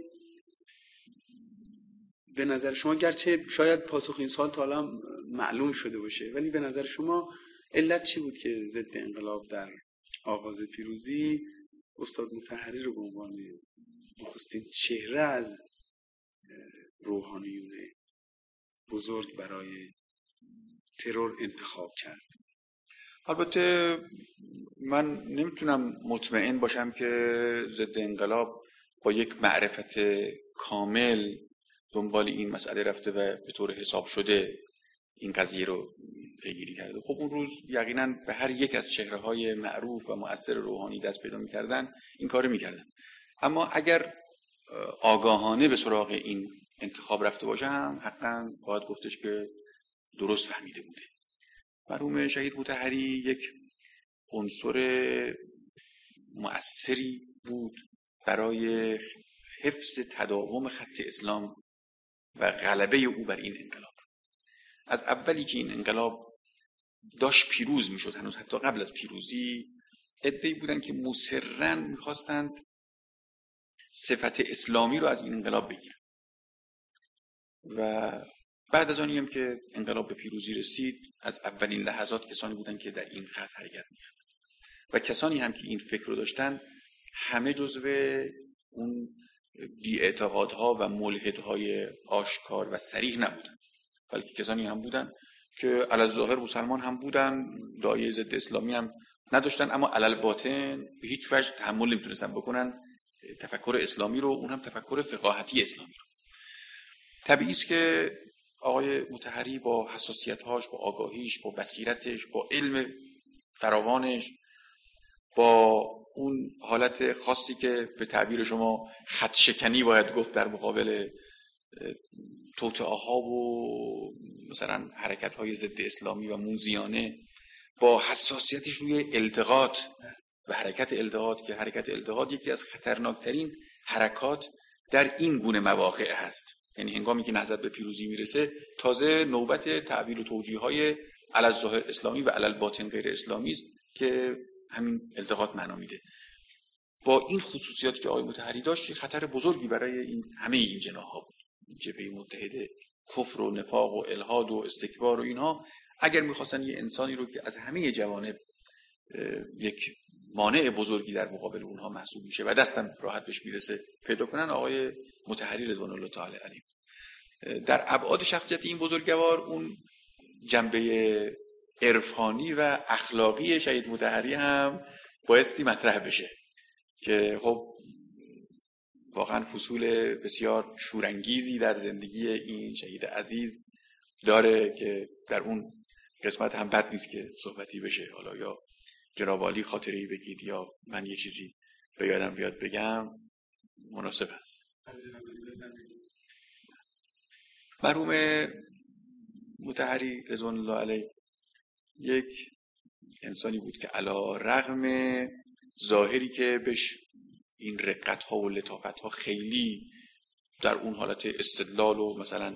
به نظر شما، گرچه شاید پاسخ این سوال تا حالا معلوم شده باشه، ولی به نظر شما علت چی بود که ضد انقلاب در آغاز پیروزی استاد مطهری رو به عنوان نخستین چهره از روحانیون بزرگ برای ترور انتخاب کرد؟ البته من نمیتونم مطمئن باشم که ضد انقلاب با یک معرفت کامل دنبال این مسئله رفته و به طور حساب شده این قضیه رو پیگیری کرده. خب اون روز یقینا به هر یک از چهره‌های معروف و مؤثر روحانی دست پیدا می‌کردن، این کارو می‌کردن. اما اگر آگاهانه به سراغ این انتخاب رفته باشه هم حقاً باید گفتش که درست فهمیده بوده. مرحوم شهید مطهری یک عنصر مؤثری بود برای حفظ تداوم خط اسلام و غلبه او بر این انقلاب. از اولی که این انقلاب داشت پیروز میشد، هنوز حتی قبل از پیروزی، عده‌ای بودن که مصرراً میخواستند صفت اسلامی رو از این انقلاب بگیرن و بعد از آنی هم که انقلاب به پیروزی رسید، از اولین لحظات کسانی بودن که در این خط حرکت می‌کردن و کسانی هم که این فکر رو داشتن همه جزو اون بی‌اعتقادها و ملحدهای آشکار و صریح نبودن، بلکه کسانی هم بودن که علی الظاهر مسلمان هم بودن، داعیه ضد اسلامی هم نداشتن، اما علی الباطن به هیچ وجه تحمل نمیتونستن بکنن تفکر اسلامی رو، اون هم تفکر فقاهتی اسلامی رو. طبیعی است که آقای مطهری با حساسیت‌هاش، با آگاهیش، با بصیرتش، با علم فراوانش، با اون حالت خاصی که به تعبیر شما خط شکنی باید گفت در مقابل توطئه‌ها و مثلا حرکت‌های ضد اسلامی و موذیانه، با حساسیتش روی التقاط و حرکت التقاط که حرکت التقاط یکی از خطرناکترین حرکات در این گونه مواقع هست. یعنی هنگامی که نهضت به پیروزی میرسه تازه نوبت تعبیر و توجیه‌های علی الظاهر اسلامی و علی الباطن غیر اسلامی است که همین التقاط معنا میده. با این خصوصیاتی که آقای مطهری داشت خطر بزرگی برای این همه این جناح‌ها بود. جبهه متحد کفر و نفاق و الحاد و استکبار و اینها اگر می‌خواستن یه انسانی رو که از همه جوانب یک مانع بزرگی در مقابل اونها محسوب میشه و دستم راحت بهش میرسه پیدا کنن، آقای مطهری رضوان الله تعالی علیه. در ابعاد شخصیت این بزرگوار اون جنبه عرفانی و اخلاقی شهید مطهری هم بایستی مطرح بشه که خب واقعا فصول بسیار شورانگیزی در زندگی این شهید عزیز داره که در اون قسمت هم بد نیست که صحبتی بشه. حالا یا جناب عالی خاطره‌ای بگید یا من یه چیزی به یادم بیاد بگم مناسب است. مرحوم مطهری رضوان الله علیه یک انسانی بود که علی رغم ظاهری که بهش این رقت‌ها و لطافت‌ها خیلی در اون حالت استدلال و مثلا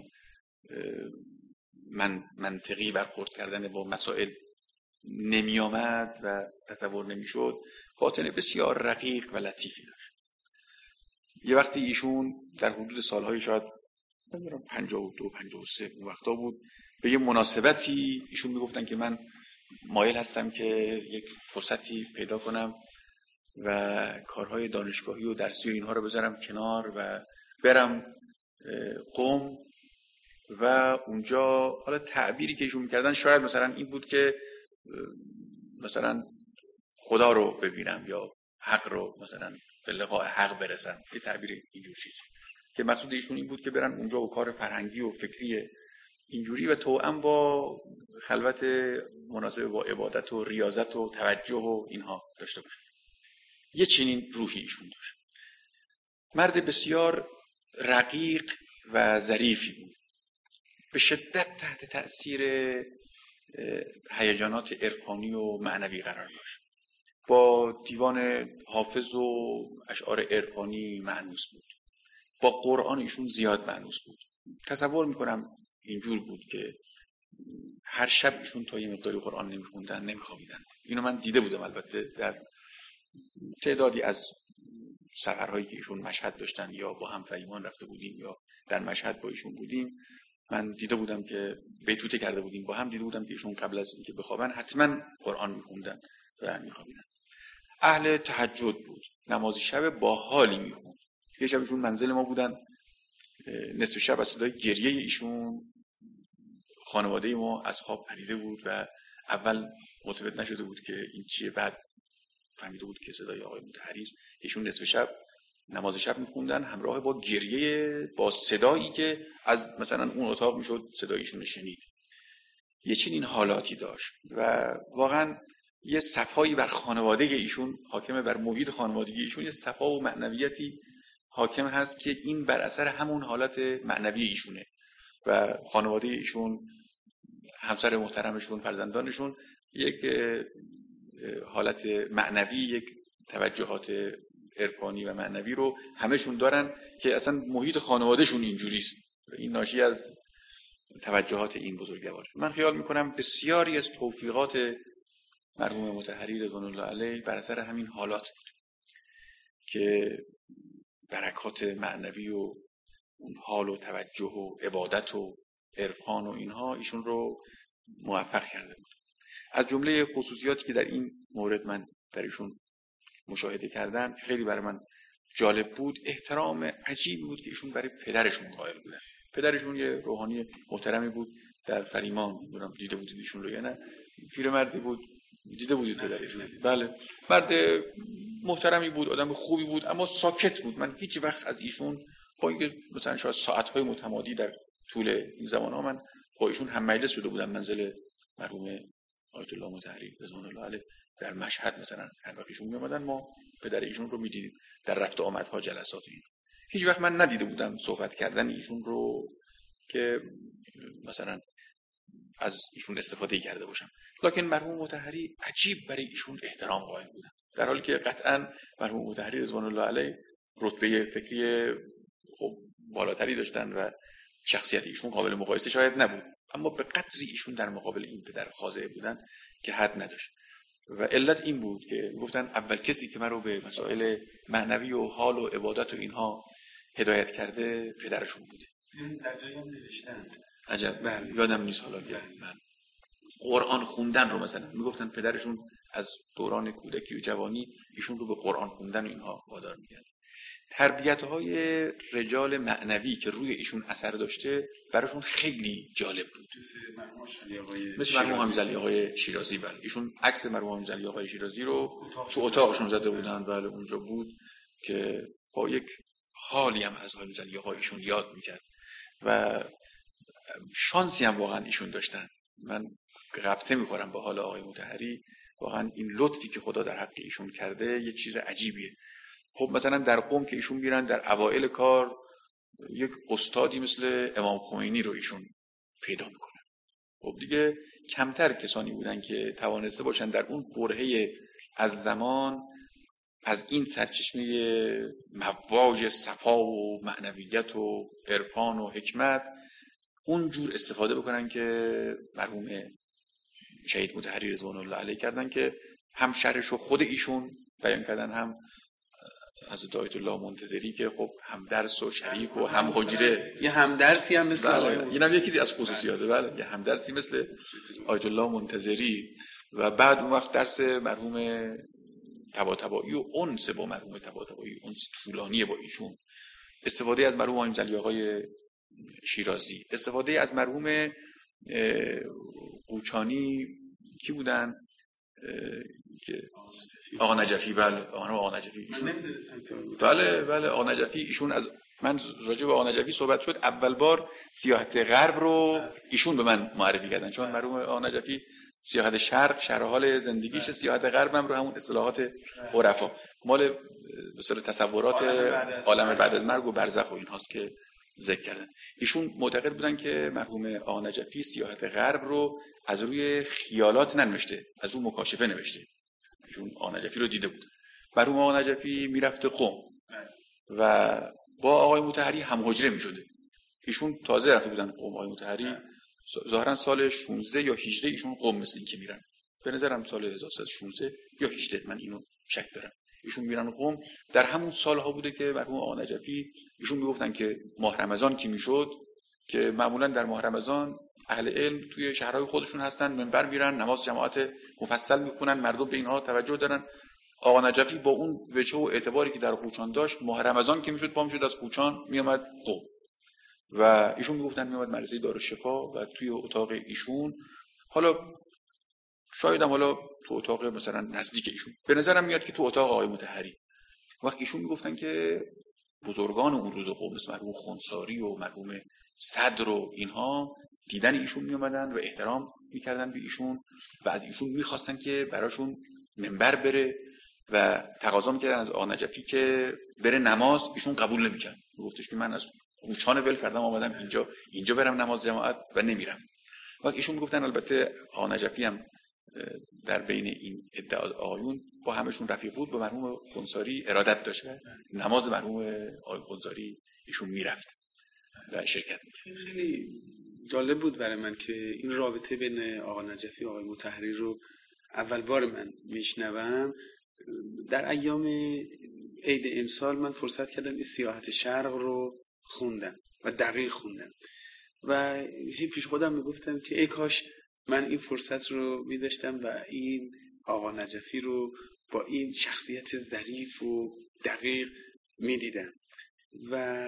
من منطقی برخورد کردن با مسائل نمی آمد و تصور نمی شد، باطن بسیار رقیق و لطیفی داشت. یه وقتی ایشون در حدود سالهای شاید پنجاه و دو پنجاه و سه اون وقتا بود، به یه مناسبتی ایشون میگفتن که من مایل هستم که یک فرصتی پیدا کنم و کارهای دانشگاهی و درسی و اینها رو بذارم کنار و برم قم و اونجا، حالا تعبیری که ایشون میکردن شاید مثلا این بود که مثلا خدا رو ببینم یا حق رو مثلا به لقاء حق برسم، یه تعبیر اینجور چیزی که مقصود ایشون این بود که برن اونجا و کار فرهنگی و فکری اینجوری و توأم با خلوت مناسب با عبادت و ریاضت و توجه و اینها داشته باشه. یه چنین روحی ایشون داشت. مرد بسیار رقیق و ظریفی بود. به شدت تحت تأثیر هیجانات عرفانی و معنوی قرار داشت. با دیوان حافظ و اشعار عرفانی مانوس بود. با قرآن ایشون زیاد مانوس بود. تصور میکنم اینجور بود که هر شب ایشون تا یه مقداری قرآن نمیخوندن نمیخوابیدن. اینو من دیده بودم البته در تعدادی از سفرهایی که ایشون مشهد داشتن یا با هم فریمان رفته بودیم یا در مشهد با ایشون بودیم. من دیده بودم که بیتوته کرده بودیم با هم، دیده بودم که ایشون قبل از اینکه بخوابن حتما قرآن میخوندن و میخوابیدن. اهل تهجد بود، نماز شب با حالی میخوند. یه شب ایشون منزل ما بودن، نصف شب از صدای گریه ایشون خانواده ما از خواب پریده بود و اول متوجه نشده بود که این چیه، بعد فهمیده بود که صدای آقای مطهری. ایشون نصف شب نماز شب میخوندن همراه با گریه، با صدایی که از مثلا اون اتاق میشد صدای ایشون شنید. یه چنین حالاتی داشت و واقعا یه صفایی بر خانواده ایشون حاکمه، بر محیط خانوادگی ایشون یه صفا و معنویتی حاکم هست که این بر اثر همون حالت معنوی ایشونه و خانواده ایشون، همسر محترمشون، فرزندانشون یک حالت معنوی، یک توجهات عرفانی و معنوی رو همشون دارن که اصلا محیط خانوادهشون اینجوریست. این ناشی از توجهات این بزرگوار. من خیال میکنم بسیاری از توفیقات مرحوم مطهری رضوان الله علیه بر اثر همین حالات بود که برکات معنوی و اون حال و توجه و عبادت و عرفان و اینها ایشون رو موفق کرده بود. از جمله خصوصیاتی که در این مورد من در ایشون مشاهده کردم خیلی برای من جالب بود، احترام عجیبی بود که ایشون برای پدرشون قائل بودن. پدرشون یه روحانی محترمی بود در فریمان، می‌دونم دیده بودید ایشون رو یا نه، پیرمردی بود، دیده بودید پدرشون؟ بله، مرد محترمی بود، آدم خوبی بود، اما ساکت بود. من هیچ وقت از ایشون با اینکه مثلا شاید ساعت‌های متمادی در طول این زمان‌ها من با ایشون هم مجلس شده بودم منزل مرحوم آیت الله مطهری رضوان الله علیه در مشهد، مثلا هر وقت ایشون می‌آمدن ما پدر ایشون رو می‌دیدیم در رفت و آمدها، جلسات این. هیچ وقت من ندیده بودم صحبت کردن ایشون رو که مثلا از ایشون استفاده کرده باشم. لکن مرحوم مطهری عجیب برای ایشون احترام قائل بودن، در حالی که قطعاً مرحوم مطهری رضوان الله علیه رتبه فکری خب بالاتری داشتن و شخصیت ایشون قابل مقایسه شاید نبود، اما به قدری ایشون در مقابل این پدر خاضع بودن که حد نداشت. و علت این بود که گفتن اول کسی که من رو به مسائل معنوی و حال و عبادت و اینها هدایت کرده پدرشون بوده. در جایی هم نوشتند. عجب. بله. یادم نیست حالا. من قرآن خوندن رو مثلا میگفتن پدرشون از دوران کودکی و جوانی ایشون رو به قرآن خوندن و اینها وادار می‌کرد. تربیت‌های رجال معنوی که روی ایشون اثر داشته براشون خیلی جالب بود. مثل مرحوم حمیدعلی آقای, آقای شیرازی. بله، ایشون عکس مرحوم حمیدعلی آقای شیرازی رو تو اتاقشون زده بودن. بله، اونجا بود که با یک حالی هم از حمیدعلی آقای ایشون یاد می‌کرد و شانسی هم واقعا ایشون داشتن. من ربطه می‌کنم با حال آقای مطهری، واقعا این لطفی که خدا در حق ایشون کرده یه چیز عجیبیه. خب مثلا در قم که ایشون میرن در اوائل کار یک استادی مثل امام خمینی رو ایشون پیدا میکنن. خب دیگه کمتر کسانی بودن که توانسته باشن در اون برهه از زمان از این سرچشمه مواج صفا و معنویت و عرفان و حکمت اونجور استفاده بکنن که مرحوم شهید مطهری رضوان الله علیه کردن، که هم شرحشو خود ایشون بیان کردن، هم حضرت آیت الله منتظری که خب هم درس و شریک و هم حجره، یه هم درسی هم مثل آقای بله. اینم یکی از خصوصیاته. بله، یه هم درسی مثل آیت الله منتظری. و بعد اون وقت درس مرحوم طباطبایی و انس با مرحوم طباطبایی، انس طولانی با ایشون، استفاده از مرحوم حمیدعلی آقای شیرازی، استفاده از مرحوم قوچانی کی بودن که آقا نجفی. بله، آقا نجفی ایشون. بله بله آقا نجفی ایشون از من راجع به آقا نجفی صحبت شد، اول بار سیاحت غرب رو ایشون به من معرفی کردن، چون مرحوم آقا نجفی سیاحت شرق شرح حال زندگیش، سیاحت غرب هم رو همون اصطلاحات عرفا مال به اصطلاح تصورات عالم بعد از مرگ و برزخ و اینهاست که ذکر کردن. ایشون معتقد بودن که مرحوم آقا نجفی سیاحت غرب رو از روی خیالات ننوشته، از روی مکاشفه نوشته. ایشون آقا نجفی رو دیده بود. مرحوم آقا نجفی میرفته قم و با آقای مطهری هم حجره میشده. ایشون تازه رفته بودن قم، آقای مطهری ظاهرا سال شانزده یا هجده ایشون قم مثل این که میرن، به نظرم سال هزار و سیصد و شانزده یا هجده، من اینو شک دارم. ایشون میرن قم. در همون سالها بوده که مرحوم آقا نجفی ایشون میگفتن که ماه رمضان کی میشد، که معمولا در ماه رمضان اهل علم توی شهرهای خودشون هستن، منبر میرن، نماز جماعت مفصل میخونن، مردم به اینها توجه دارن. آقا نجفی با اون وجه و اعتباری که در قوچان داشت، ماه رمضان که میشد پا میشد از قوچان میامد قم و ایشون میگفتن میامد مدرسه دارالشفا و توی اتاق ایشون، حالا شاید هم حالا تو اتاق مثلا نزدیک ایشون، به نظرم میاد که تو اتاق آقای مطهری، وقتی ایشون میگفتن که بزرگان اون روز قم مثل مرحوم خنثاری و مرحوم صدر و اینها دیدن ایشون میومدن و احترام میکردن به ایشون و از ایشون میخواستن که براشون منبر بره و تقاضا میکردن از آقا نجفی که بره نماز. ایشون قبول نمیکرد، میگفتش که من از قوچان ول کردم آمدم اینجا اینجا برم نماز جماعت و نمیرم. وقتی ایشون میگفتن، البته آقا نجفی هم در بین این ادعا آقایون با همشون رفیق بود، با مرحوم خنثاری ارادت داشت، نماز مرحوم آقای خنثاری ایشون میرفت و شرکت میکرد. خیلی جالب بود برای من که این رابطه بین آقا نجفی و آقای مطهری رو اول بار من میشنوم. در ایام عید امسال من فرصت کردم این سیاحت شرق رو خوندم و دقیق خوندم و هی پیش خودم میگفتم که ای کاش من این فرصت رو میداشتم و این آقا نجفی رو با این شخصیت ظریف و دقیق میدیدم و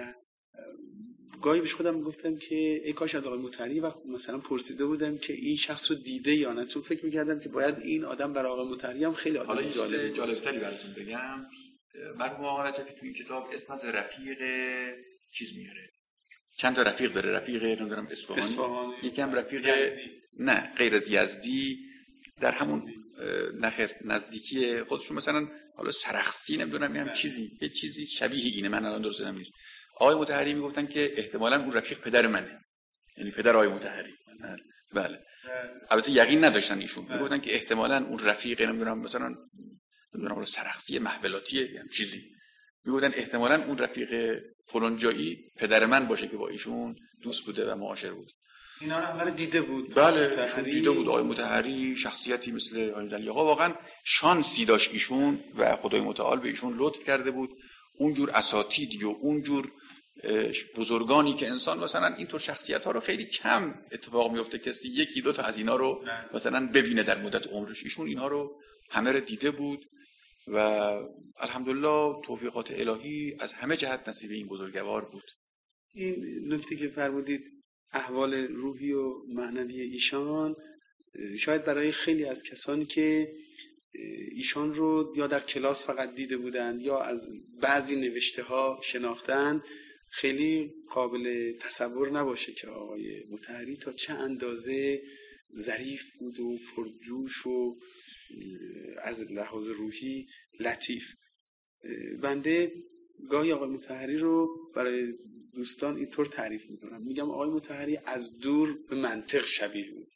گاهی پیش خودم میگفتم که ای کاش از آقای مطهری و مثلا پرسیده بودم که این شخص رو دیده یا نه، چون فکر میکردم که باید این آدم برای آقای مطهری هم خیلی آدم حالا جالب جالبتری براتون بگم. مرحوم آقا نجفی تو این کتاب اسم از رفیق چیز میاره، چند تا رفیق داره، رفیق نمیدونم اصفهانی، اصفهانی. یکم رفیق یزدی. نه غیر از یزدی، در همون نخیر نزدیکی خودشون، مثلا حالا سرخسی نمیدونم هم چیزی یه چیزی شبیه اینه، من الان درست نمیدونم. آقای مطهری میگفتن که احتمالاً اون رفیق پدر منه، یعنی پدر آقای مطهری. بله البته یقین نداشتن ایشون، میگفتن که احتمالاً اون رفیق نمیدونم مثلا نمیدونم سرخسی محولاتیه یا چیزی، میگفتن احتمالاً اون رفیق فلان جایی پدر من باشه که با ایشون دوست بوده و معاشر بود. اینا رو همه دیده بود. بله ایشون دیده بود. آقای مطهری شخصیتی مثل آقای دلیقا، واقعا شانسی داشت ایشون و خدای متعال به ایشون لطف کرده بود. اونجور اساتیدی و اونجور بزرگانی که انسان مثلا اینطور شخصیت ها رو خیلی کم اتفاق میفته کسی یکی دو تا از اینا رو مثلا ببینه در مدت عمرش. ایشون اینها رو همه رو دیده بود و الحمدلله توفیقات الهی از همه جهت نصیب این بزرگوار بود. این نکته که فرمودید احوال روحی و معنوی ایشان شاید برای خیلی از کسانی که ایشان رو یا در کلاس فقط دیده بودند یا از بعضی نوشته ها شناختن خیلی قابل تصور نباشه که آقای مطهری تا چه اندازه ظریف بود و پرجوش و از لحاظ روحی لطیف. بنده گاهی آقای مطهری رو برای دوستان اینطور تعریف میکنم، میگم آقای مطهری از دور به منطق شبیه بود،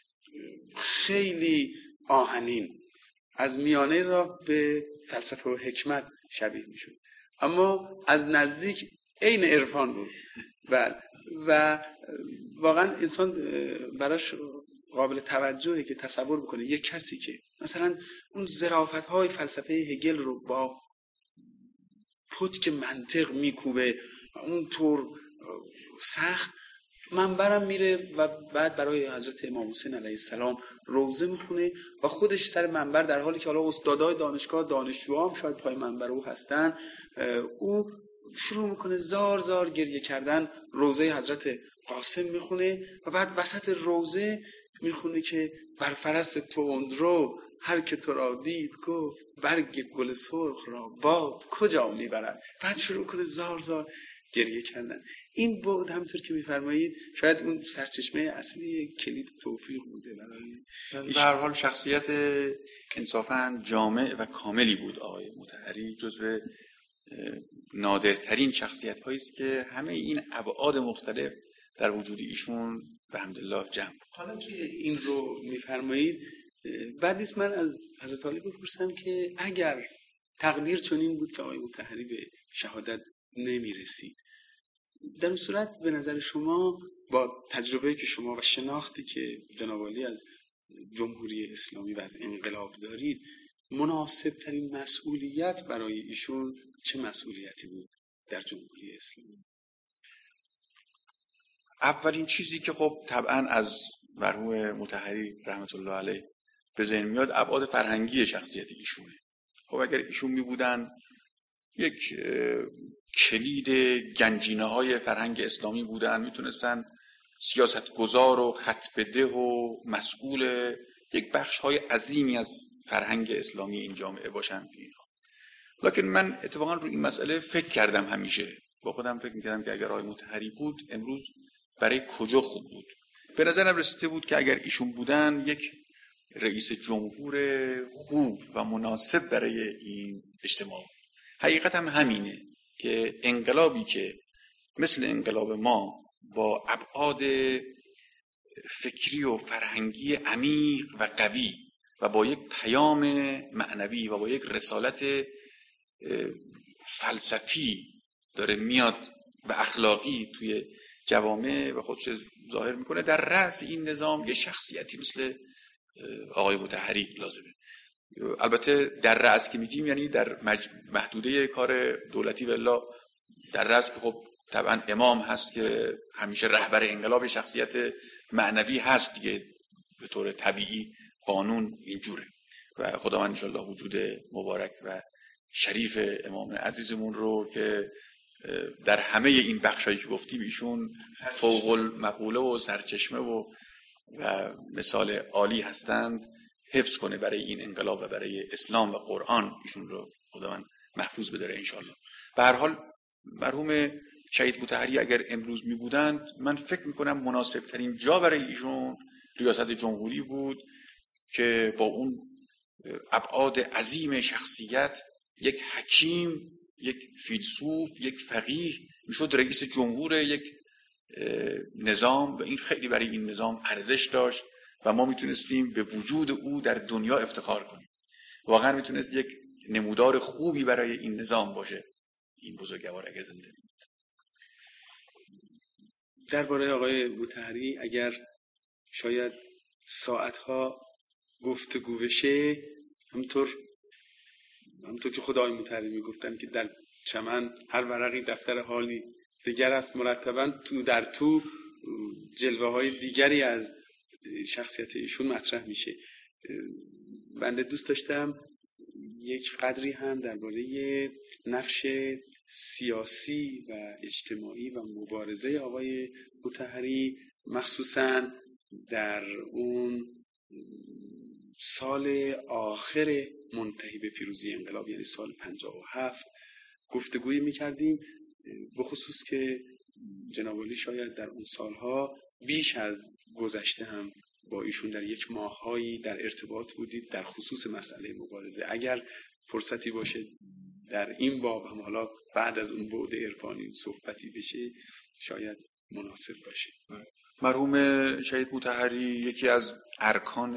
خیلی آهنین، از میانه راه به فلسفه و حکمت شبیه میشد، اما از نزدیک عین عرفان بود. بله و واقعا انسان براش قابل توجهه که تصور بکنه یک کسی که مثلا اون ظرافت‌های فلسفه هگل رو با پتک منطق میکوبه اونطور سخت، منبرم میره و بعد برای حضرت امام حسین علیه السلام روزه میخونه و خودش سر منبر، در حالی که حالا استادای دانشگاه دانشجوام شاید پای منبر او هستن، او شروع میکنه زار زار گریه کردن روزه حضرت قاسم میخونه و بعد وسط روزه میخونه که بر فرس تندرو هر که تو را دید گفت برگ گل سرخ را باد کجا میبرد. بعد شروع کنه زار زار گریه کردن. این بود همونطور که میفرمایید شاید اون سرچشمه اصلی کلید توفیق بوده برای به هر حال شخصیت انصافاً جامع و کاملی بود آقای مطهری. جزو نادرترین شخصیت هایی است که همه این ابعاد مختلف در وجود ایشون به حمدالله جمع بود. حالا که این رو میفرمایید بعد نیست من از حضرت علی بپرسم که اگر تقدیر چنین بود که آقای مطهری به شهادت نمیرسید، در اون صورت به نظر شما با تجربه‌ای که شما و شناختی که جناب عالی از جمهوری اسلامی و از انقلاب دارید، مناسب ترین مسئولیت برای ایشون چه مسئولیتی بود در جمهوری اسلامی؟ اولین چیزی که خب طبعا از مرحوم مطهری رحمت الله علیه به ذهن میاد ابعاد فرهنگی شخصیت ایشونه. خب اگر ایشون می بودن یک کلید گنجینه های فرهنگ اسلامی بودن، میتونستن سیاست گذار و خطبه و مسئول یک بخش های عظیمی از فرهنگ اسلامی این جامعه باشن. لکن من اتفاقا رو این مسئله فکر کردم، همیشه با خودم فکر میکردم که اگر آقای مطهری بود امروز برای کجا خوب بود. به نظرم رسیده بود که اگر ایشون بودن یک رئیس جمهور خوب و مناسب برای این اجتماع. حقیقت هم همینه که انقلابی که مثل انقلاب ما با ابعاد فکری و فرهنگی عمیق و قوی و با یک پیام معنوی و با یک رسالت فلسفی داره میاد و اخلاقی توی جوامع و خودش ظاهر میکنه، در رأس این نظام یه شخصیتی مثل آقای مطهری لازمه. البته در رأس که میگیم یعنی در محدوده کار دولتی، ولی در رأس که خب طبعا امام هست که همیشه رهبر انقلاب، شخصیت معنوی هست دیگه، به طور طبیعی قانون اینجوره و خداوند انشالله وجود مبارک و شریف امام عزیزمون رو که در همه این بخشایی که گفتیم ایشون فوق المقوله و سرچشمه و و مثال عالی هستند، حفظ کنه برای این انقلاب و برای اسلام و قرآن. ایشون رو خداوند محفوظ بداره انشالله. به هر حال مرحوم شهید مطهری اگر امروز می بودند، من فکر میکنم مناسب ترین جا برای ایشون ریاست جمهوری بود که با اون ابعاد عظیم شخصیت، یک حکیم، یک فیلسوف، یک فقیه میشد رئیس جمهور یک نظام و این خیلی برای این نظام ارزش داشت و ما میتونستیم به وجود او در دنیا افتخار کنیم. واقعا میتونست یک نمودار خوبی برای این نظام باشه این بزرگوار اگر زنده بود. درباره آقای مطهری اگر شاید ساعتها گفتگو بشه، همطور همطور که خود آقای مطهری میگفتن که در چمن هر ورقی دفتر حالی دیگر است، مرتباً تو در تو جلوه های دیگری از شخصیت ایشون مطرح میشه. بنده دوست داشتم یک قدری هم درباره نقش سیاسی و اجتماعی و مبارزه آقای مطهری مخصوصاً در اون سال آخر منتهی به پیروزی انقلاب، یعنی سال پنجاه و هفت گفتگویی میکردیم، به خصوص که جناب عالی شاید در اون سالها بیش از گذشته هم با ایشون در یک ماهایی در ارتباط بودید در خصوص مسئله مبارزه. اگر فرصتی باشه در این باب هم حالا بعد از اون بعد عرفانی صحبتی بشه شاید مناسب باشه. مرحوم شهید مطهری یکی از ارکان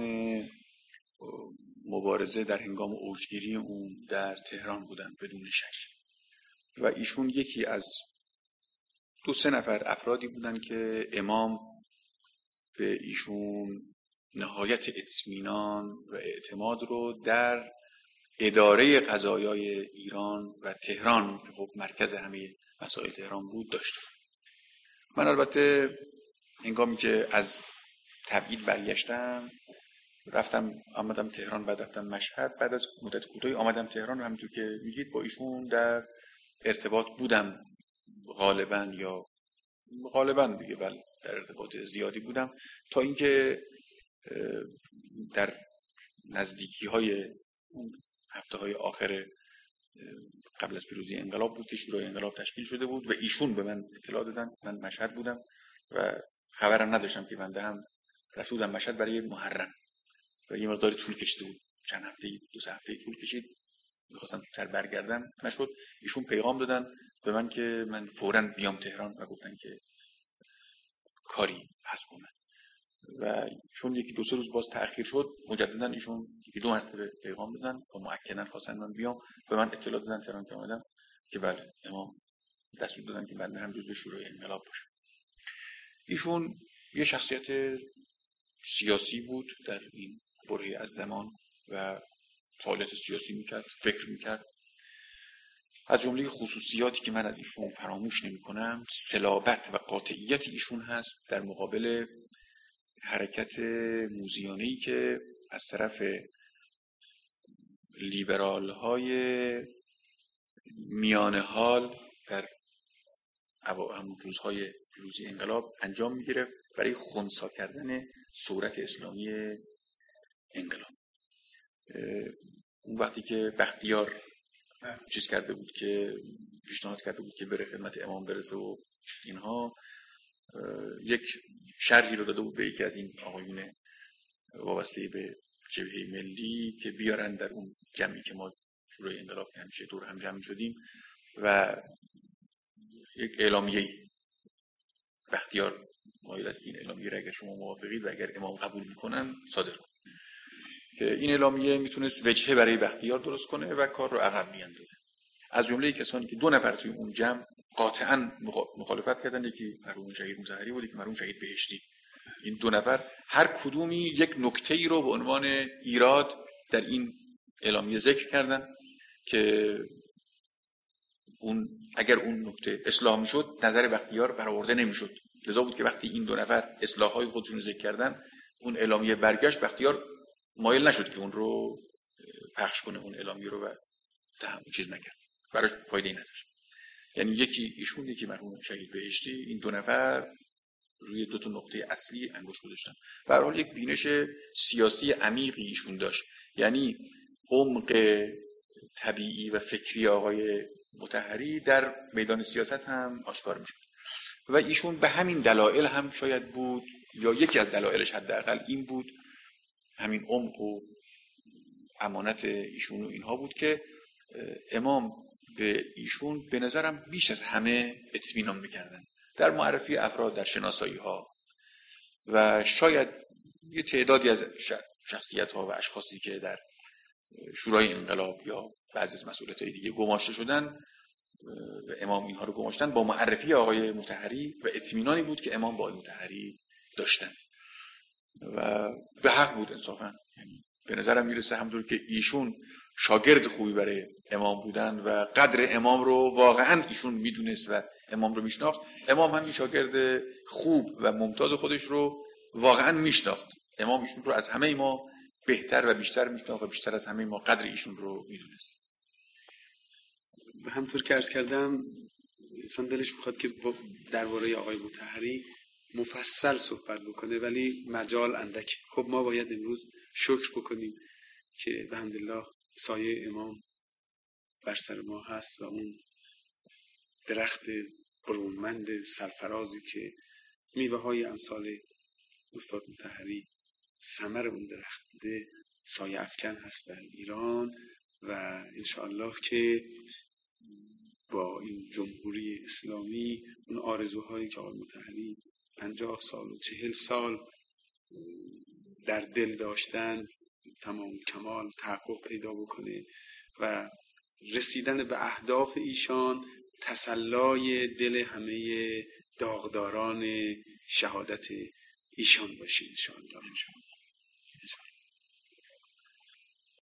مبارزه در هنگام اوجگیری اون در تهران بودن بدون شک و ایشون یکی از دو سه نفر افرادی بودن که امام به ایشون نهایت اطمینان و اعتماد رو در اداره قضایای ایران و تهران که خب مرکز همه مسائل تهران بود داشت. من البته هنگامی که از تبعید برگشتم رفتم آمدم تهران، بعد رفتم مشهد، بعد از مدت کوتاهی آمدم تهران و همونطور که میگید با ایشون در ارتباط بودم غالبا یا غالبا دیگه بله در ارتباط زیادی بودم تا اینکه در نزدیکی های هفته های آخر قبل از پیروزی انقلاب بود که شورای انقلاب تشکیل شده بود و ایشون به من اطلاع دادن. من مشهد بودم و خبرم نداشتم که بنده هم رفته بودم مشهد برای محرم و یه مقداری طول کشیده بود، چند هفته دو سه هفته طول کشید، می‌خواستم سر برگردم نشد. ایشون پیغام دادن به من که من فوراً بیام تهران و گفتن که کاری هست کنم و چون یکی دو سه روز باز تأخیر شد مجددا ایشون یکی دو مرتبه پیغام دادن و مؤکداً خواستن من بیام. به من اطلاع دادن تهران که اومدم که بله امام دستور دادن که بنده هم جزو شورای انقلاب باشم. ایشون یه شخصیت سیاسی بود در این برهه از زمان و فعالیت سیاسی میکرد، فکر میکرد. از جمله خصوصیاتی که من از ایشون فراموش نمی‌کنم صلابت و قاطعیت ایشون هست در مقابل حرکت موذیانه‌ای که از طرف لیبرال‌های میانه حال در همون روزهای پیروزی انقلاب انجام می‌گرفت برای خنثی کردن صورت اسلامی انقلاب. اون وقتی که بختیار چیز کرده بود که پیشنهاد کرده بود که بره خدمت امام برسه و اینها، یک شرحی رو داده بود به یکی از این آقایون وابسته به جبهه ملی که بیارن در اون جمعی که ما شورای انقلاب که همیشه دور هم جمع شدیم و یک اعلامیه بختیار مایل از این اعلامیه را اگر شما موافقید و اگر امام قبول میکنن صادر کن. این اعلامیه میتونست وجهه برای بختیار درست کنه و کار رو عقب بیاندازه. از جمله کسانی که دو نفر توی اون جمع قاطعاً مخالفت کردن، یکی مرحوم شهید مطهری بود، یکی مرحوم شهید بهشتی. این دو نفر هر کدومی یک نکته‌ای رو به عنوان ایراد در این اعلامیه ذکر کردن که اون اگر اون نکته اصلاح میشد نظر بختیار برآورده نمیشد. لذا بود که وقتی این دو نفر اصلاح‌های خودشون ذکر کردن اون اعلامیه برگشت، بختیار مایل نشد که اون رو پخش کنه، اون اعلامیه رو و تهم چیز نکرد، براش فایده‌ای نداشت. یعنی یکی ایشون یکی مرحوم شهید بهشتی، این دو نفر روی دو تا نقطه اصلی انگشت گذاشتن. به هر حال یک بینش سیاسی عمیقی ایشون داشت، یعنی عمق طبیعی و فکری آقای مطهری در میدان سیاست هم آشکار میشد و ایشون به همین دلایل هم شاید بود یا یکی از دلایلش حداقل این بود، همین عمق و امانت ایشون و اینها بود که امام به ایشون به نظرم بیش از همه اطمینان می‌کردن در معرفی افراد، در شناسایی ها و شاید یه تعدادی از شخصیت ها و اشخاصی که در شورای انقلاب یا بعضی از مسئولیت‌های دیگه گماشته شدن و امام اینها رو گماشتن با معرفی آقای مطهری و اطمینانی بود که امام با آقای مطهری داشتند و به حق بود انصافا. یعنی به نظرم میرسه همونطور که ایشون شاگرد خوبی برای امام بودن و قدر امام رو واقعا ایشون میدونست و امام رو میشناخت، امام هم این شاگرد خوب و ممتاز خودش رو واقعا میشناخت. امام ایشون رو از همه ما بهتر و بیشتر میشناخت و بیشتر از همه ما قدر ایشون رو میدونست. همطور که عرض کردم انسان دلش میخواد که درباره آقای مطهری مفصل صحبت بکنه ولی مجال اندک. خب ما باید امروز شکر بکنیم که به حمدالله سایه امام بر سر ما هست و اون درخت برونمند سرفرازی که میوه های امثال استاد مطهری ثمر اون درخت بوده سایه افکن هست بر ایران و انشاءالله که با این جمهوری اسلامی اون آرزوهایی که آقای مطهری پنجاه سال و چهل سال در دل داشتند تمام کمال تحقق پیدا بکنه و رسیدن به اهداف ایشان تسلای دل همه داغداران شهادت ایشان باشه انشاءالله.